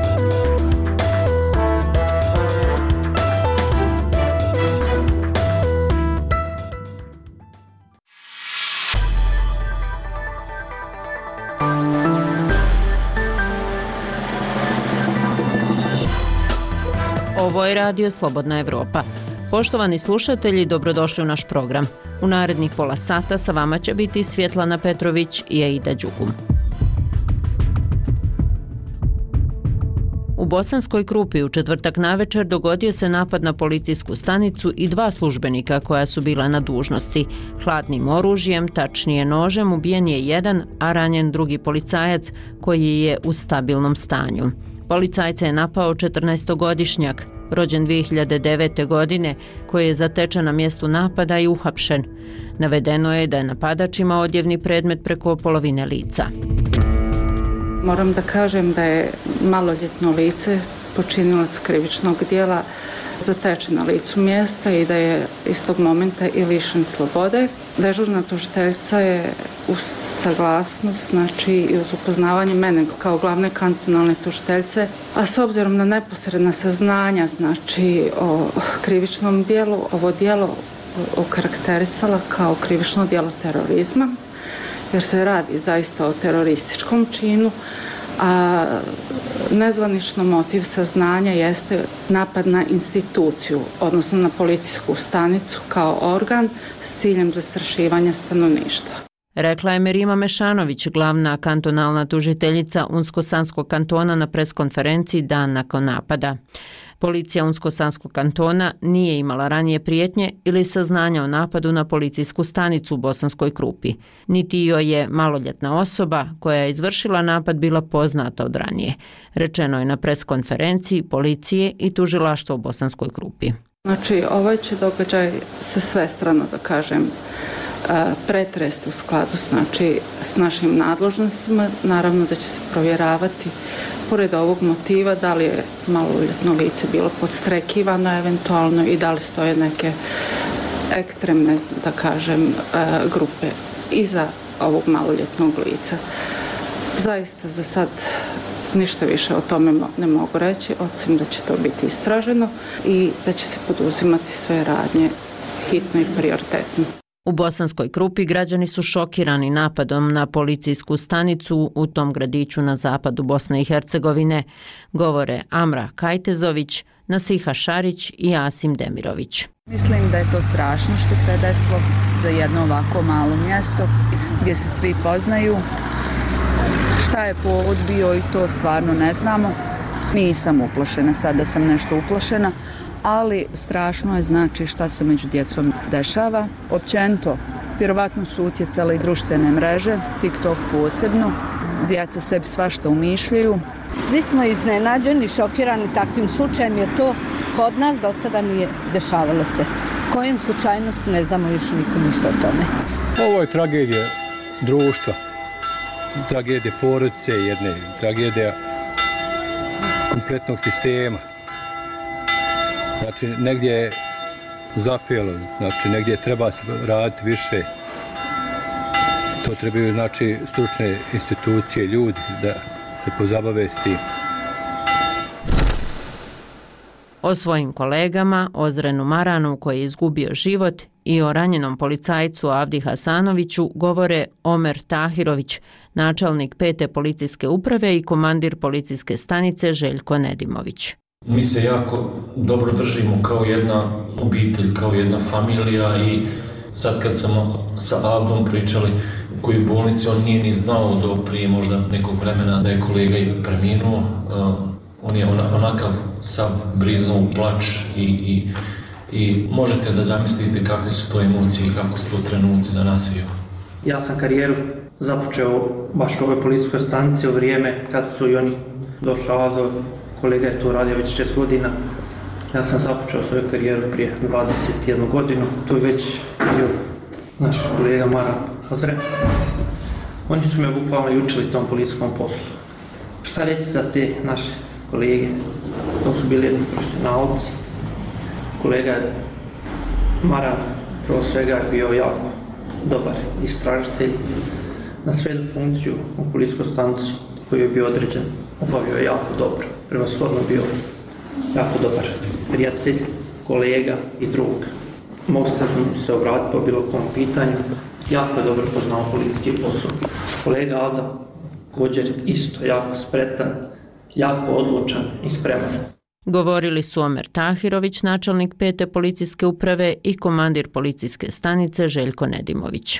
Ovo je Radio Slobodna Evropa. Poštovani slušatelji, dobrodošli u naš program. U narednih pola sata sa vama će biti Svjetlana Petrović i Aida Đugum. U Bosanskoj Krupi u četvrtak navečer dogodio se napad na policijsku stanicu i 2 službenika koja su bila na dužnosti. Hladnim oružjem, tačnije nožem, ubijen je jedan, a ranjen drugi policajac koji je u stabilnom stanju. Policajca je napao 14-godišnjak, rođen 2009. godine, koji je zatečen na mjestu napada i uhapšen. Navedeno je da je napadač imao odjevni predmet preko polovine lica. Moram da kažem da je maloljetno lice počinilac krivičnog djela zatečen na licu mjesta i da je iz tog momenta i lišen slobode. Dežurna tužiteljica je uz saglasnost, znači i uz upoznavanje mene kao glavne kantonalne tužiteljice, a s obzirom na neposredna saznanja, znači o krivičnom djelu, ovo djelo okarakterisala kao krivično djelo terorizma, jer se radi zaista o terorističkom činu, a nezvanično motiv saznanja jeste napad na instituciju, odnosno na policijsku stanicu kao organ s ciljem zastrašivanja stanovništva. Rekla je Merima Mešanović, glavna kantonalna tužiteljica Unsko-Sanskog kantona na preskonferenciji dan nakon napada. Policija Unsko-Sanskog kantona nije imala ranije prijetnje ili saznanja o napadu na policijsku stanicu u Bosanskoj Krupi. Niti joj je maloljetna osoba koja je izvršila napad bila poznata od ranije. Rečeno je na preskonferenciji policije i tužilaštva u Bosanskoj Krupi. Znači, ovaj će događaj se svestrano, da kažem, pretrest u skladu s našim nadležnostima. Naravno da će se provjeravati pored ovog motiva da li je maloljetno lice bilo podstrekivano eventualno i da li stoje neke ekstremne, da kažem, grupe iza ovog maloljetnog lica. Zaista za sad ništa više o tome ne mogu reći, osim da će to biti istraženo i da će se poduzimati sve radnje hitno i prioritetno. U Bosanskoj Krupi građani su šokirani napadom na policijsku stanicu u tom gradiću na zapadu Bosne i Hercegovine, govore Amra Kajtezović, Nasiha Šarić i Asim Demirović. Mislim da je to strašno što se desilo za jedno ovako malo mjesto gdje se svi poznaju. Šta je povod bio i to stvarno ne znamo. Nisam uplašena sad da sam nešto uplašena, ali strašno je znači šta se među djecom dešava. Općenito, vjerovatno su utjecale i društvene mreže, TikTok posebno, djeca sebi svašta umišljaju. Svi smo iznenađeni, šokirani takvim slučajem jer to kod nas do sada nije dešavalo se. Kojim slučajnost ne znamo još niko ništa o tome. Ovo je tragedija društva, tragedija porodice jedne, tragedija kompletnog sistema. Znači, negdje je zapelo, znači, negdje treba se raditi više. To trebaju, znači, stručne institucije, ljudi da se pozabave s tim. O svojim kolegama, Ozrenu Maranu koji je izgubio život i o ranjenom policajcu Avdi Hasanoviću govore Omer Tahirović, načelnik 5. policijske uprave i komandir policijske stanice Željko Nedimović. Mi se jako dobro držimo kao jedna obitelj, kao jedna familija i sad kad sam sa Avdom pričali u kojoj bolnici, on nije ni znao do prije možda nekog vremena da je kolega i preminuo. On je onakav sav briznuo u plač i možete da zamislite kakve su to emocije i kako su to trenuci za nas bio. Ja sam karijeru započeo baš u ovoj policijskoj stanici u vrijeme kad su i oni došao do kolega je to radio već 6 godina. Ja sam započeo svoju karijeru prije 21 godinu. Tu je već bio naš kolega Mara Ozren. Oni su me bukvalno učili tom policijskom poslu. Šta reći za te naše kolege? To su bili jedni profesionalci. Kolega Mara prvo svega je bio jako dobar istražitelj. Na svetu funkciju u policijskoj stanici koju je bio određen obavio je jako dobro. Prevashodno bio jako dobar prijatelj, kolega i drug. Mogu se obratiti po bilo kom pitanju. Jako je dobro poznao policijski posao. Kolega Avda također isto jako spretan, jako odlučan i spreman. Govorili su Omer Tahirović, načelnik 5. policijske uprave i komandir policijske stanice Željko Nedimović.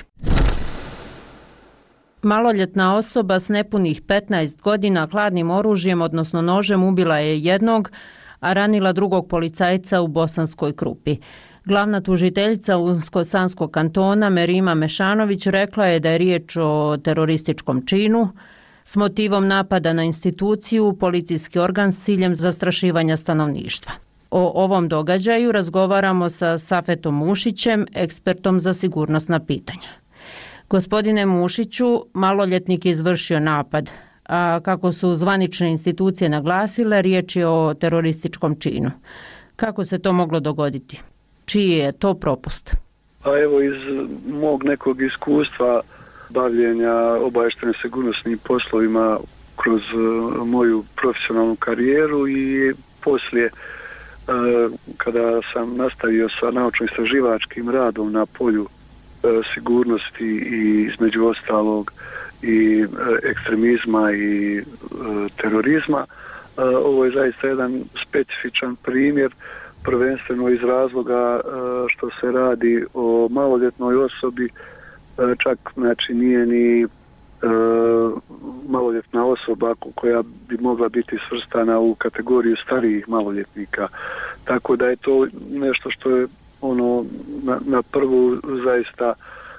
Maloljetna osoba s nepunih 15 godina hladnim oružjem, odnosno nožem, ubila je jednog, a ranila drugog policajca u Bosanskoj Krupi. Glavna tužiteljica Unsko-Sanskog kantona Merima Mešanović rekla je da je riječ o terorističkom činu s motivom napada na instituciju, policijski organ s ciljem zastrašivanja stanovništva. O ovom događaju razgovaramo sa Safetom Mušićem, ekspertom za sigurnosna pitanja. Gospodine Mušiću, maloljetnik je izvršio napad, a kako su zvanične institucije naglasile, riječ je o terorističkom činu. Kako se to moglo dogoditi? Čiji je to propust? Pa evo, iz mog nekog iskustva bavljenja obavještajnim sigurnosnim poslovima kroz moju profesionalnu karijeru i poslije kada sam nastavio sa naučno-istraživačkim radom na polju sigurnosti i između ostalog i ekstremizma i terorizma. Ovo je zaista jedan specifičan primjer, prvenstveno iz razloga što se radi o maloljetnoj osobi, čak znači nije ni maloljetna osoba koja bi mogla biti svrstana u kategoriju starijih maloljetnika. Tako da je to nešto što je na prvu zaista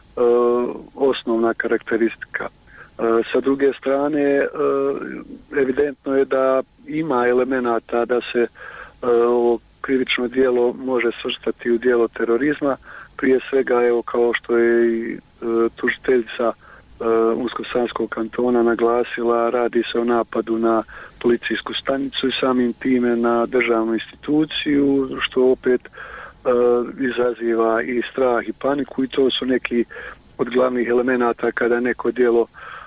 osnovna karakteristika. Sa druge strane, evidentno je da ima elemenata da se ovo krivično djelo može svrstati u djelo terorizma. Prije svega, evo, kao što je i tužiteljica Unsko-Sanskog kantona naglasila, radi se o napadu na policijsku stanicu i samim time na državnu instituciju, što opet izaziva i strah i paniku, i to su neki od glavnih elemenata kada neko djelo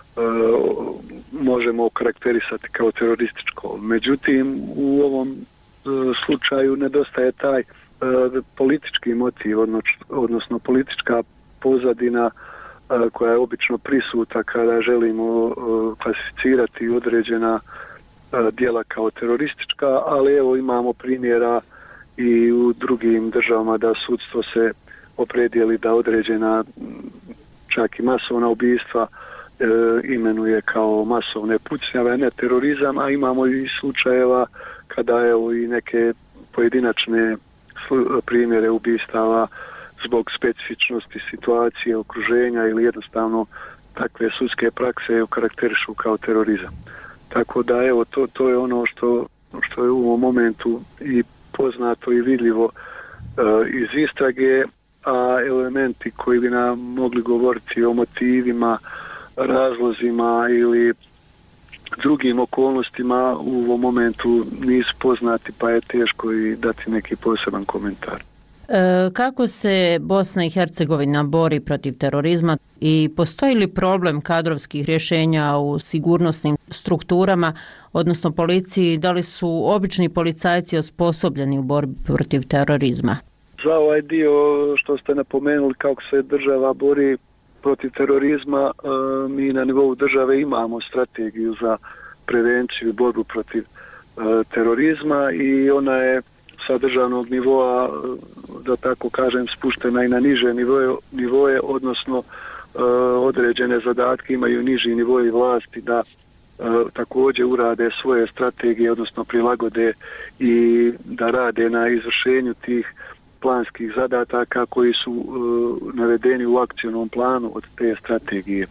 možemo okarakterisati kao terorističko. Međutim, u ovom slučaju nedostaje taj politički motiv, odnosno politička pozadina koja je obično prisutna kada želimo klasificirati određena djela kao teroristička, ali evo imamo primjera i u drugim državama da sudstvo se opredijeli da određena čak i masovna ubistva imenuje kao masovne pucnjave, ne terorizam, a imamo i slučajeva kada evo i neke pojedinačne primjere ubistava zbog specifičnosti situacije, okruženja ili jednostavno takve sudske prakse okarakterišu kao terorizam. Tako da evo to je ono što je u ovom momentu i poznato i vidljivo iz istrage, a elementi koji bi nam mogli govoriti o motivima, razlozima ili drugim okolnostima u ovom momentu nisu poznati, pa je teško i dati neki poseban komentar. Kako se Bosna i Hercegovina bori protiv terorizma i postoji li problem kadrovskih rješenja u sigurnosnim strukturama, odnosno policiji, da li su obični policajci osposobljeni u borbi protiv terorizma? Za ovaj dio što ste napomenuli kako se država bori protiv terorizma, mi na nivou države imamo strategiju za prevenciju i borbu protiv terorizma i ona je sa državnog nivoa, da tako kažem, spuštena i na niže nivoje, odnosno određene zadatke imaju niži nivoji vlasti da također urade svoje strategije, odnosno prilagode i da rade na izvršenju tih planskih zadataka koji su navedeni u akcionom planu od te strategije.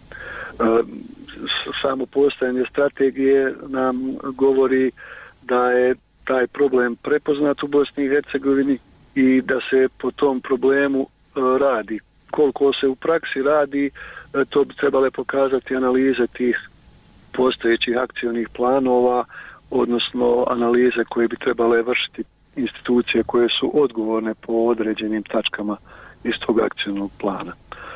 Samo postojanje strategije nam govori da je taj problem prepoznat u Bosni i Hercegovini i da se po tom problemu radi. Koliko se u praksi radi, to bi trebale pokazati analize tih postojećih akcionih planova, odnosno analize koje bi trebale vršiti institucije koje su odgovorne po određenim tačkama iz tog akcionog plana.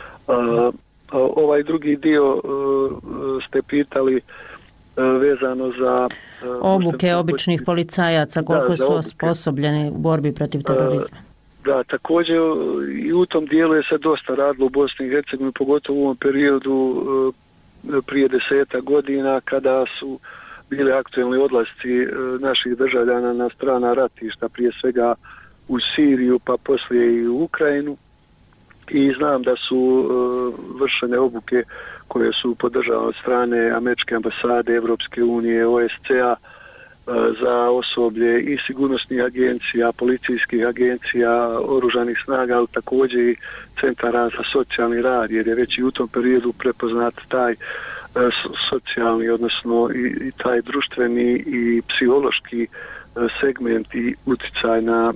Ovaj drugi dio ste pitali vezano za obuke običnih policajaca, koliko su osposobljeni u borbi protiv terorizma. Da, također i u tom dijelu je se dosta radilo u Bosni i Hercegovini, pogotovo u ovom periodu prije 10 godina kada su bile aktualni odlasci naših državljana na strana ratišta, prije svega u Siriju pa poslije i u Ukrajinu. I znam da su vršene obuke koje su podržane od strane Američke ambasade, Evropske unije, OSCE-a za osoblje i sigurnosnih agencija, policijskih agencija, oružanih snaga, ali također i centara za socijalni rad, jer je već i u tom periodu prepoznat taj socijalni, odnosno i taj društveni i psihološki segment i utjecaj na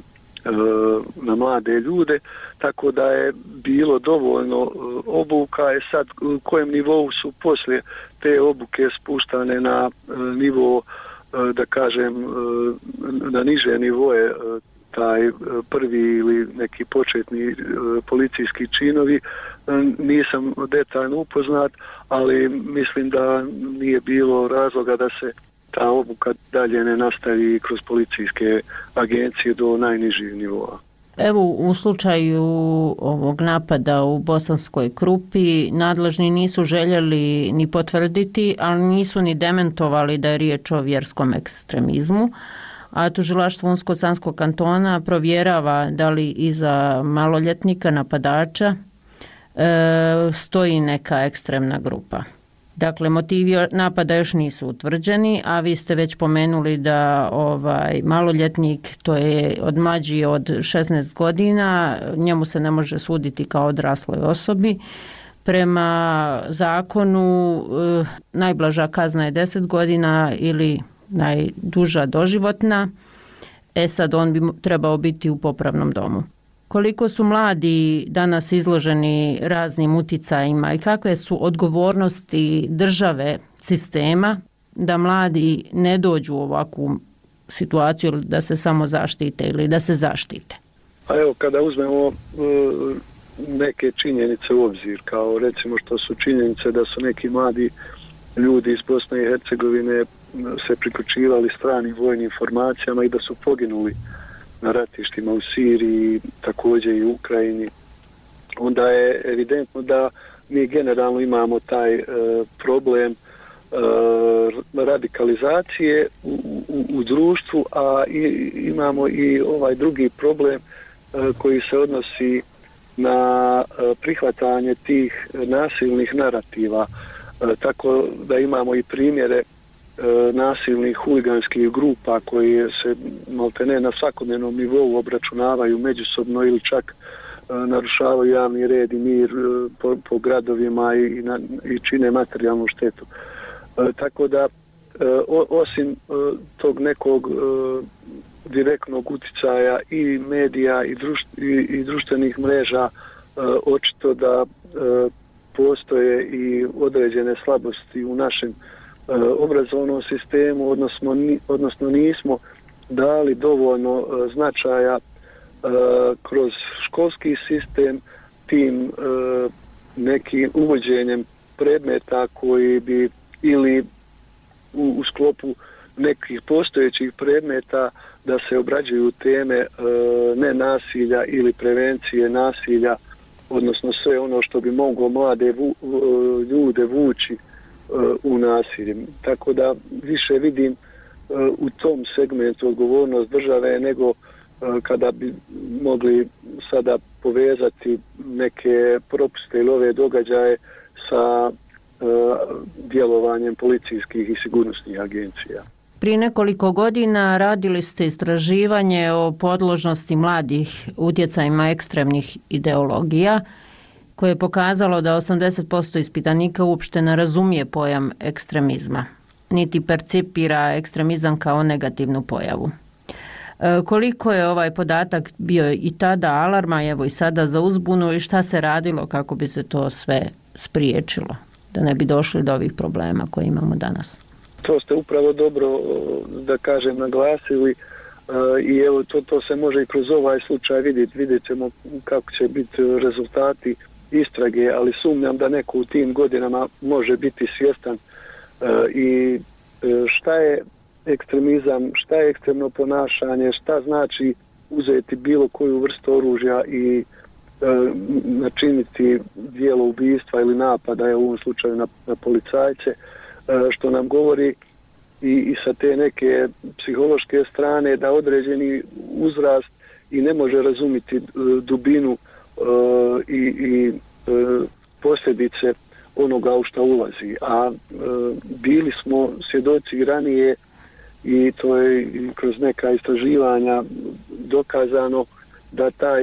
mlade ljude, tako da je bilo dovoljno obuka. Sad u kojem nivou su poslije te obuke spuštane na nivo, da kažem, na niže nivoje, taj prvi ili neki početni policijski činovi, nisam detaljno upoznat, ali mislim da nije bilo razloga da se ta obuka dalje ne nastavi kroz policijske agencije do najnižih nivoa. Evo, u slučaju ovog napada u Bosanskoj Krupi nadležni nisu željeli ni potvrditi, ali nisu ni dementovali da je riječ o vjerskom ekstremizmu, a tužilaštvo Unsko-Sanskog kantona provjerava da li iza maloljetnika napadača stoji neka ekstremna grupa. Dakle, motivi napada još nisu utvrđeni, a vi ste već pomenuli da maloljetnik, to je od mlađi od 16 godina, njemu se ne može suditi kao odrasloj osobi. Prema zakonu najblaža kazna je 10 godina ili najduža doživotna. Sad on bi trebao biti u popravnom domu. Koliko su mladi danas izloženi raznim uticajima i kakve su odgovornosti države, sistema, da mladi ne dođu u ovakvu situaciju da se samo zaštite ili da se zaštite? A evo, kada uzmemo neke činjenice u obzir, kao recimo što su činjenice da su neki mladi ljudi iz Bosne i Hercegovine se priključivali stranim vojnim formacijama i da su poginuli na ratištima u Siriji, također i u Ukrajini, onda je evidentno da mi generalno imamo taj problem radikalizacije u društvu, a imamo i ovaj drugi problem koji se odnosi na prihvatanje tih nasilnih narativa, tako da imamo i primjere nasilnih huliganskih grupa koji se maltene na svakodnevnom nivou obračunavaju međusobno ili čak narušavaju javni red i mir po gradovima i čine materijalnu štetu. Tako da osim tog nekog direktnog uticaja i medija i društvenih mreža, očito da postoje i određene slabosti u našem obrazovnom sistemu, odnosno nismo dali dovoljno značaja kroz školski sistem tim nekim uvođenjem predmeta koji bi ili u sklopu nekih postojećih predmeta da se obrađuju teme nenasilja ili prevencije nasilja, odnosno sve ono što bi moglo mlade ljude vući u nasilje. Tako da više vidim u tom segmentu odgovornost države nego kada bi mogli sada povezati neke propuste ili ove događaje sa djelovanjem policijskih i sigurnosnih agencija. Prije nekoliko godina radili ste istraživanje o podložnosti mladih utjecajima ekstremnih ideologija koje je pokazalo da 80% ispitanika uopšte ne razumije pojam ekstremizma, niti percipira ekstremizam kao negativnu pojavu. Koliko je ovaj podatak bio i tada alarma, evo i sada za uzbunu, i šta se radilo kako bi se to sve spriječilo, da ne bi došli do ovih problema koje imamo danas? To ste upravo dobro, da kažem, naglasili i evo to se može i kroz ovaj slučaj vidjeti. Vidjet ćemo kako će biti rezultati istrage, ali sumnjam da neko u tim godinama može biti svjestan i šta je ekstremizam, šta je ekstremno ponašanje, šta znači uzeti bilo koju vrstu oružja i načiniti djelo ubistva ili napada, u ovom slučaju na policajce, što nam govori i sa te neke psihološke strane da određeni uzrast i ne može razumjeti dubinu i posljedice onoga u što ulazi. A bili smo svjedoci ranije i to je kroz neka istraživanja dokazano da taj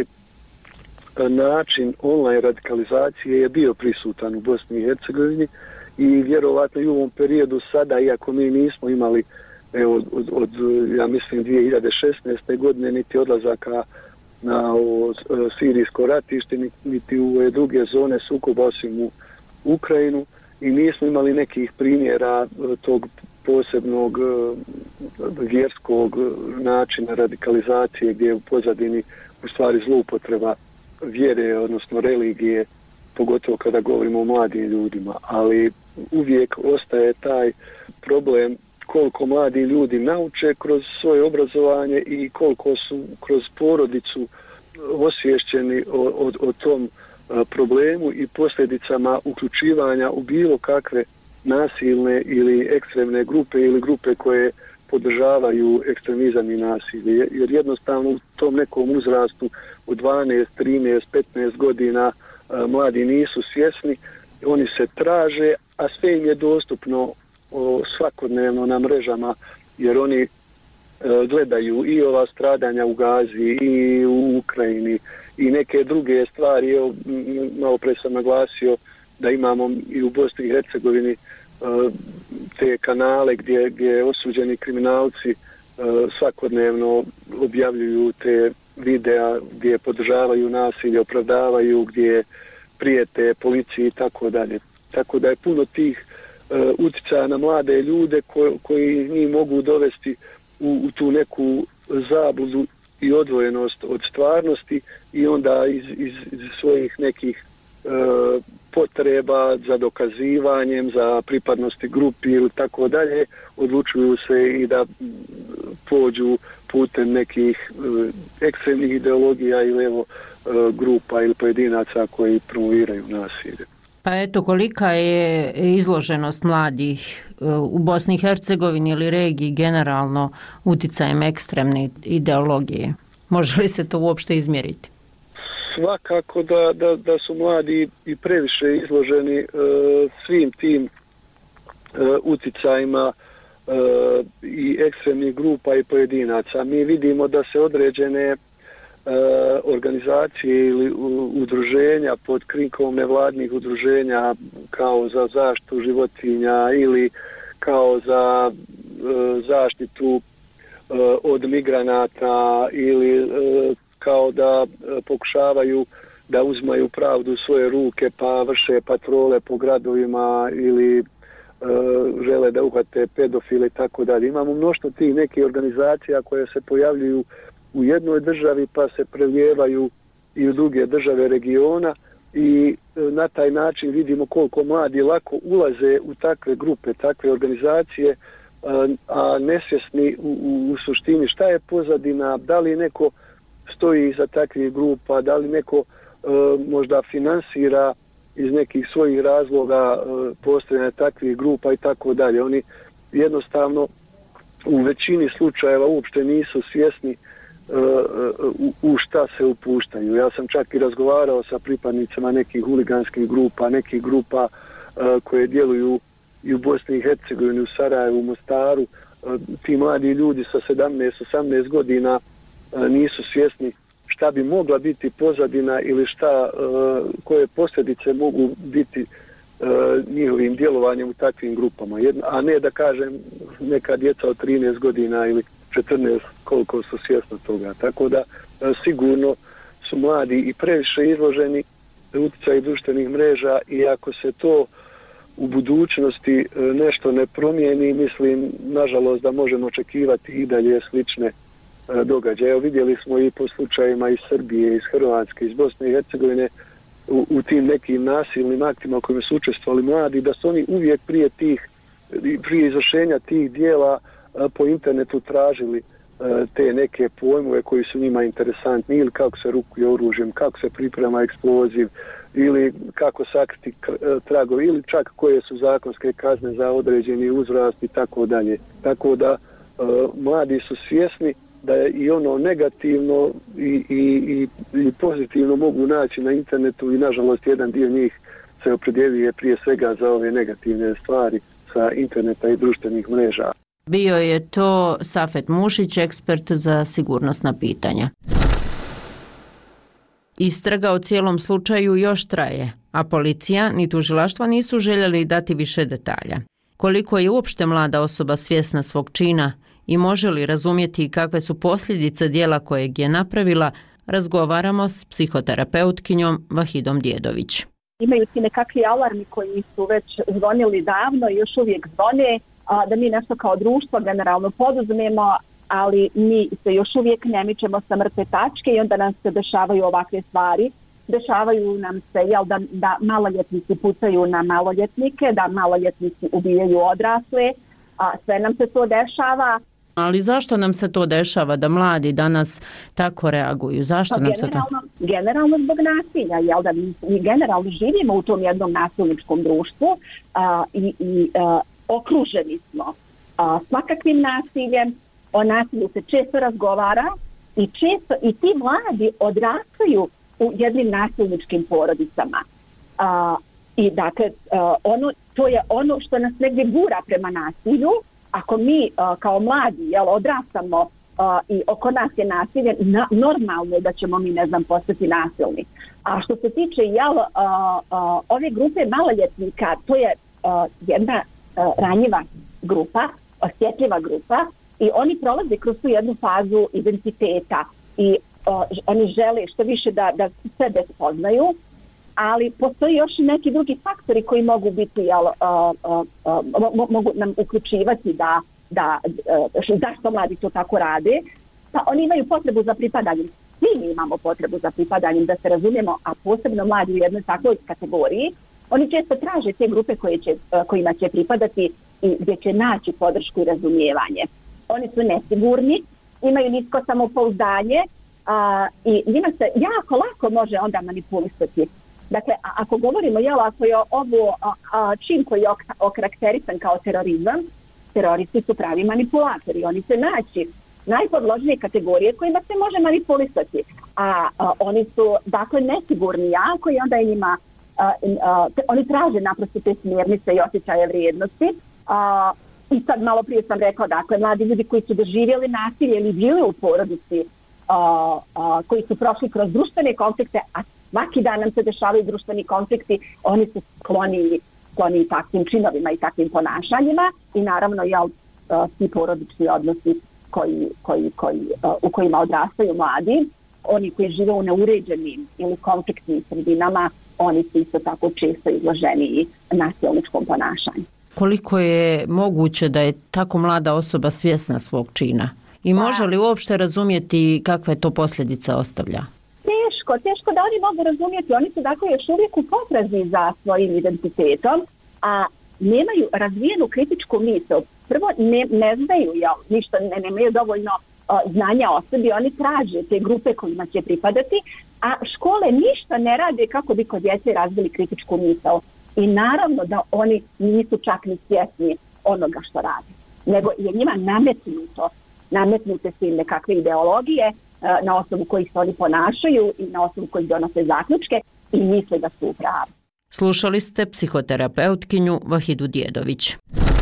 način online radikalizacije je bio prisutan u Bosni i Hercegovini i vjerovatno i u ovom periodu sada, iako mi nismo imali od ja mislim 2016. godine niti odlazaka na sirijsko ratište, niti u druge zone sukoba osim u Ukrajinu i nismo imali nekih primjera tog posebnog vjerskog načina radikalizacije gdje je u pozadini u stvari zloupotreba vjere, odnosno religije, pogotovo kada govorimo o mladim ljudima, ali uvijek ostaje taj problem koliko mladi ljudi nauče kroz svoje obrazovanje i koliko su kroz porodicu osviješćeni o tom problemu i posljedicama uključivanja u bilo kakve nasilne ili ekstremne grupe ili grupe koje podržavaju ekstremizam i nasilje. Jer jednostavno u tom nekom uzrastu u 12, 13, 15 godina mladi nisu svjesni, oni se traže, a sve im je dostupno svakodnevno na mrežama, jer oni gledaju i ova stradanja u Gazi i u Ukrajini i neke druge stvari. Evo, malo pre sam naglasio da imamo i u Bosni i Hercegovini te kanale gdje osuđeni kriminalci svakodnevno objavljuju te videa gdje podržavaju nasilje, opravdavaju, gdje prijete policiji i tako dalje. Tako da je puno tih utjecaja na mlade ljude koji njih mogu dovesti u tu neku zabludu i odvojenost od stvarnosti i onda iz svojih nekih potreba za dokazivanjem, za pripadnosti grupi ili tako dalje, odlučuju se i da pođu putem nekih ekstremnih ideologija ili grupa ili pojedinaca koji promoviraju nasilje. Pa eto, kolika je izloženost mladih u Bosni i Hercegovini ili regiji generalno uticajem ekstremne ideologije? Može li se to uopšte izmjeriti? Svakako da su mladi i previše izloženi svim tim uticajima i ekstremnih grupa i pojedinaca. Mi vidimo da se određene organizacije ili udruženja pod krinkom nevladnih udruženja kao za zaštitu životinja ili kao za zaštitu od migranata ili kao da pokušavaju da uzmaju pravdu u svoje ruke pa vrše patrole po gradovima ili žele da uhvate pedofile i tako dalje. Imamo mnoštvo tih nekih organizacija koje se pojavljuju u jednoj državi pa se prelijevaju i u druge države regiona i na taj način vidimo koliko mladi lako ulaze u takve grupe, takve organizacije, a nesvjesni u suštini šta je pozadina, da li neko stoji iza takvih grupa, da li neko možda finansira iz nekih svojih razloga postojanja takvih grupa i tako dalje. Oni jednostavno u većini slučajeva uopšte nisu svjesni u šta se upuštaju. Ja sam čak i razgovarao sa pripadnicama nekih huliganskih grupa, nekih grupa koje djeluju i u Bosni i Hercegovini, u Sarajevu, u Mostaru. Ti mladi ljudi sa 17-18 godina nisu svjesni šta bi mogla biti pozadina ili koje posljedice mogu biti njihovim djelovanjem u takvim grupama. A ne da kažem neka djeca od 13 godina ili 14 koliko su svjesni toga. Tako da sigurno su mladi i previše izloženi utjecaju društvenih mreža i ako se to u budućnosti nešto ne promijeni, mislim, nažalost, da možemo očekivati i dalje slične događaje. Evo, vidjeli smo i po slučajima iz Srbije, iz Hrvatske, iz Bosne i Hercegovine u tim nekim nasilnim aktima u kojima su učestvovali mladi, da su oni uvijek prije izvršenja tih dijela po internetu tražili te neke pojmove koji su njima interesantni, ili kako se rukuje oružjem, kako se priprema eksploziv, ili kako sakriti tragovi, ili čak koje su zakonske kazne za određeni uzrast i tako dalje. Tako da mladi su svjesni da je i ono negativno i pozitivno mogu naći na internetu i nažalost jedan dio njih se opredjeljuje prije svega za ove negativne stvari sa interneta i društvenih mreža. Bio je to Safet Mušić, ekspert za sigurnosna pitanja. Istraga o cijelom slučaju još traje, a policija ni tužilaštva nisu željeli dati više detalja. Koliko je uopšte mlada osoba svjesna svog čina i može li razumjeti kakve su posljedice djela kojeg je napravila, razgovaramo s psihoterapeutkinjom Vahidom Djedović. Imaju ti nekakvi alarmi koji su već zvonili davno i još uvijek zvone, da mi nešto kao društvo generalno poduzmemo, ali mi se još uvijek ne mičemo sa mrtve tačke i onda nam se dešavaju ovakve stvari. Dešavaju nam se da maloljetnici pucaju na maloljetnike, da maloljetnici ubijaju odrasle, sve nam se to dešava. Ali zašto nam se to dešava da mladi danas tako reaguju? Zašto nam se to? Generalno zbog nasilja, jel da mi generalno živimo u tom jednom nasilničkom društvu i okruženi smo svakakvim nasiljem, o nasilju se često razgovara i ti mladi odrastaju u jednim nasilničkim porodicama. I dakle, to je ono što nas negdje gura prema nasilju. Ako mi kao mladi odrastamo i oko nas je nasilje, normalno je da ćemo mi, postati nasilni. A što se tiče ove grupe maloljetnika, to je jedna ranjiva grupa, osjetljiva grupa i oni prolaze kroz tu jednu fazu identiteta i oni žele što više da sebe spoznaju, ali postoji još i neki drugi faktori koji mogu biti, mogu nam uključivati zašto mladi to tako rade. Pa oni imaju potrebu za pripadanjem. Svi mi imamo potrebu za pripadanjem, da se razumijemo, a posebno mladi u jednoj takvoj kategoriji. Oni često traže te grupe kojima će pripadati i gdje će naći podršku i razumijevanje. Oni su nesigurni, imaju nisko samopouzdanje i njima se jako lako može onda manipulisati. Dakle, ako govorimo, ako je ovo čin koji je okarakterisan kao terorizam, teroristi su pravi manipulatori. Oni se naći najpodložnije kategorije kojima se može manipulisati. A oni su, dakle, nesigurni jako i onda je njima, oni traže naprosto te smjernice i osjećaje vrijednosti. I sad malo prije sam rekla, dakle, mladi ljudi koji su doživjeli nasilje ili bili u porodici, koji su prošli kroz društvene konflikte, a svaki dan nam se dešavaju društveni konflikti, oni su skloni takvim činovima i takvim ponašanjima i naravno svi porodični odnosi u kojima odrastaju mladi, oni koji žive u neuređenim ili konfliktnim sredinama, oni su isto tako često izloženi nasilničkom ponašanju. Koliko je moguće da je tako mlada osoba svjesna svog čina I može li uopšte razumjeti kakve to posljedice ostavlja? Teško da oni mogu razumjeti. Oni su dakle još uvijek u potrazi za svojim identitetom, a nemaju razvijenu kritičku misao. Prvo ne znaju ništa, nemaju dovoljno znanja o sebi, oni traže te grupe kojima će pripadati, a škole ništa ne rade kako bi kod djece razvili kritičku misao. I naravno da oni nisu čak ni svjesni onoga što rade, nego je njima nametnute su im nekakve ideologije na osnovu kojih se oni ponašaju i na osnovu kojih donose zaključke i misle da su u pravu. Slušali ste psihoterapeutkinju Vahidu Djedović.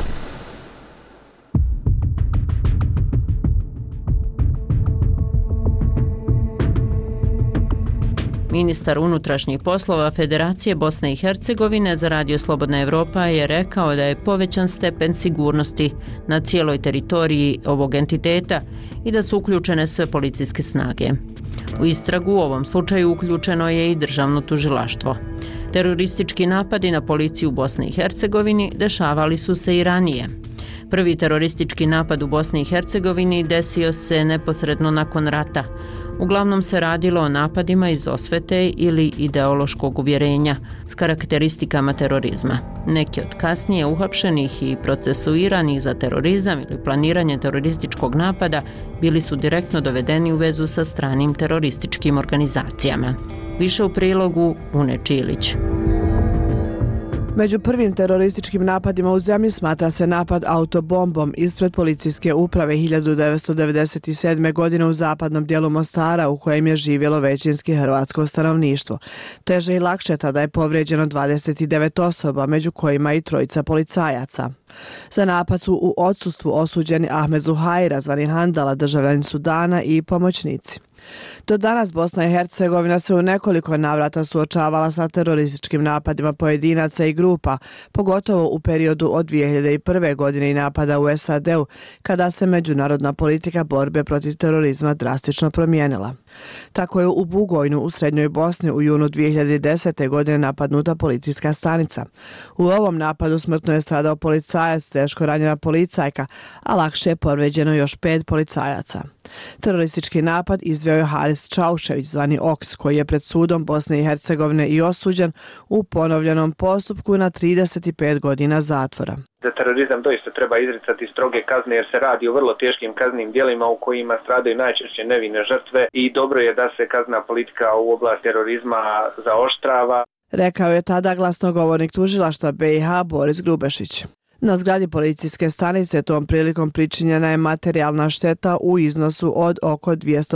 Ministar unutrašnjih poslova Federacije Bosne i Hercegovine za Radio Slobodna Evropa je rekao da je povećan stepen sigurnosti na cijeloj teritoriji ovog entiteta i da su uključene sve policijske snage. U istragu u ovom slučaju uključeno je i državno tužilaštvo. Teroristički napadi na policiju u Bosni i Hercegovini dešavali su se i ranije. Prvi teroristički napad u Bosni i Hercegovini desio se neposredno nakon rata. Uglavnom se radilo o napadima iz osvete ili ideološkog uvjerenja s karakteristikama terorizma. Neki od kasnije uhapšenih i procesuiranih za terorizam ili planiranje terorističkog napada bili su direktno dovedeni u vezu sa stranim terorističkim organizacijama. Više u prilogu Une Čilić. Među prvim terorističkim napadima u zemlji smatra se napad autobombom ispred policijske uprave 1997. godine u zapadnom dijelu Mostara u kojem je živjelo većinski hrvatsko stanovništvo. Teže i lakše tada je povrijeđeno 29 osoba, među kojima i 3 policajaca. Za napad su u odsustvu osuđeni Ahmed Zuhaira, zvani Handala, državljanin Sudana i pomoćnici. Do danas Bosna i Hercegovina se u nekoliko navrata suočavala sa terorističkim napadima pojedinaca i grupa, pogotovo u periodu od 2001. godine i napada u SAD-u, kada se međunarodna politika borbe protiv terorizma drastično promijenila. Tako je u Bugojnu u Srednjoj Bosni u junu 2010. godine napadnuta policijska stanica. U ovom napadu smrtno je stradao policajac, teško ranjena policajka, a lakše je povrijeđeno još 5 policajaca. Teroristički napad izveo je Haris Čaušević, zvani Oks, koji je pred sudom Bosne i Hercegovine i osuđen u ponovljenom postupku na 35 godina zatvora. Za terorizam doista treba izricati stroge kazne jer se radi o vrlo teškim kaznenim djelima u kojima stradaju najčešće nevine žrtve i dobro je da se kaznena politika u oblasti terorizma zaoštrava. Rekao je tada glasnogovornik tužilaštva BiH Boris Grubešić. Na zgradi policijske stanice tom prilikom pričinjena je materijalna šteta u iznosu od oko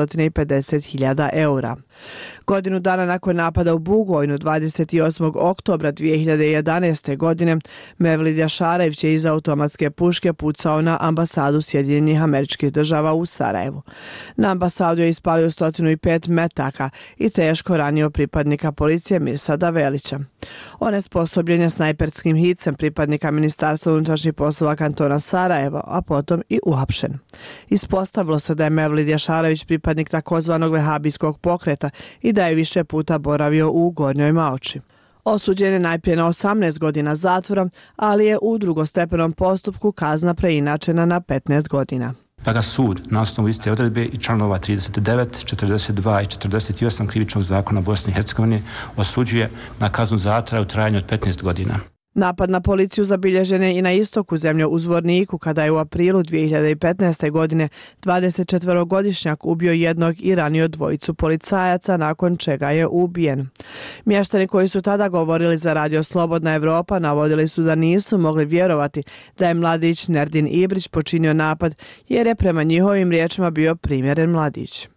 250.000 eura. Godinu dana nakon napada u Bugojnu 28. oktobra 2011. godine Mevlid Jašarević je iz automatske puške pucao na ambasadu Sjedinjenih Američkih Država u Sarajevu. Na ambasadu je ispalio 105 metaka i teško ranio pripadnika policije Mirsada Velića. Onesposobljen je snajperskim hicem pripadnika Ministarstva unutrašnjih poslova kantona Sarajevo, a potom i uhapšen. Ispostavilo se da je Mevlid Jašarević pripadnik takozvanog vehabijskog pokreta i da je više puta boravio u Gornjoj Maoči. Osuđen je najprije na 18 godina zatvora, ali je u drugostepenom postupku kazna preinačena na 15 godina. Pa ga sud na osnovu iste odredbe i članova 39, 42 i 48 krivičnog zakona Bosne i Hercegovine osuđuje na kaznu zatvora u trajanju od 15 godina. Napad na policiju zabilježen je i na istoku zemlje u Zvorniku, kada je u aprilu 2015. godine 24-godišnjak ubio jednog i ranio 2 policajaca, nakon čega je ubijen. Mještani koji su tada govorili za Radio Slobodna Evropa navodili su da nisu mogli vjerovati da je mladić Nerdin Ibrić počinio napad, jer je prema njihovim riječima bio primjeren mladić.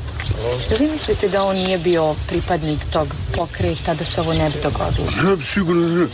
Da vi mislite da on nije bio pripadnik tog pokreta, da se ovo ne bi dogodilo? Ja, sigurno da ne.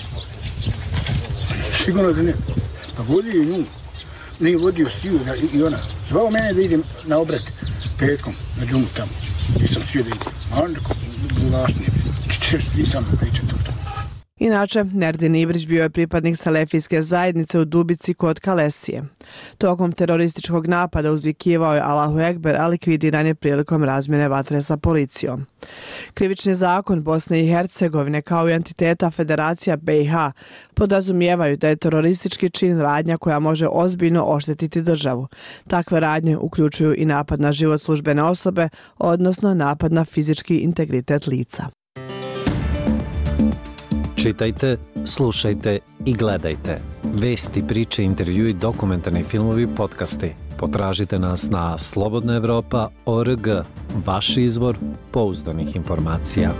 Sigurno da ne. Pa vodio je nju. Nije vodio stiju i ona. Zvao mene da idem na obred petkom na džumu tamo. Nisam htio da idem. A on rekao, gulašnije. Ti sam pričati o tome. Inače, Nerdin Ibrić bio je pripadnik salefijske zajednice u Dubici kod Kalesije. Tokom terorističkog napada uzvikivao je Allahu Ekber, a likvidiran je prilikom razmjene vatre sa policijom. Krivični zakon Bosne i Hercegovine kao i entiteta Federacija BiH podrazumijevaju da je teroristički čin radnja koja može ozbiljno oštetiti državu. Takve radnje uključuju i napad na život službene osobe, odnosno napad na fizički integritet lica. Čitajte, slušajte i gledajte. Vesti, priče, intervjui, dokumentarni filmovi, podcasti. Potražite nas na slobodnaevropa.org, vaš izvor pouzdanih informacija.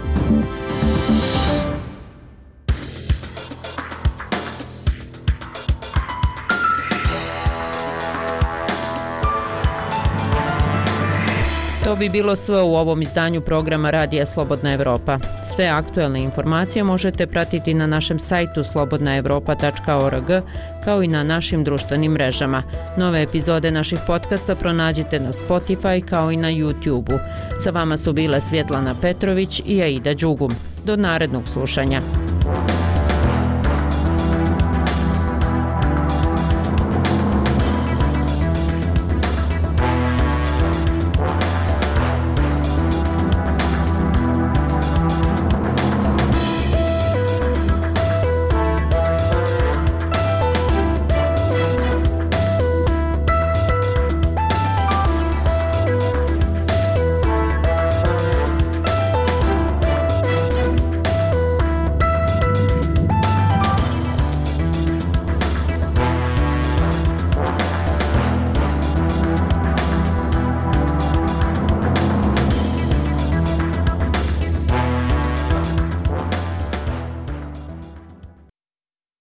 To bi bilo sve u ovom izdanju programa Radija Slobodna Evropa. Sve aktuelne informacije možete pratiti na našem sajtu slobodnaevropa.org kao i na našim društvenim mrežama. Nove epizode naših podcasta pronađite na Spotify kao i na YouTube-u. Sa vama su bile Svjetlana Petrović i Aida Đugum. Do narednog slušanja.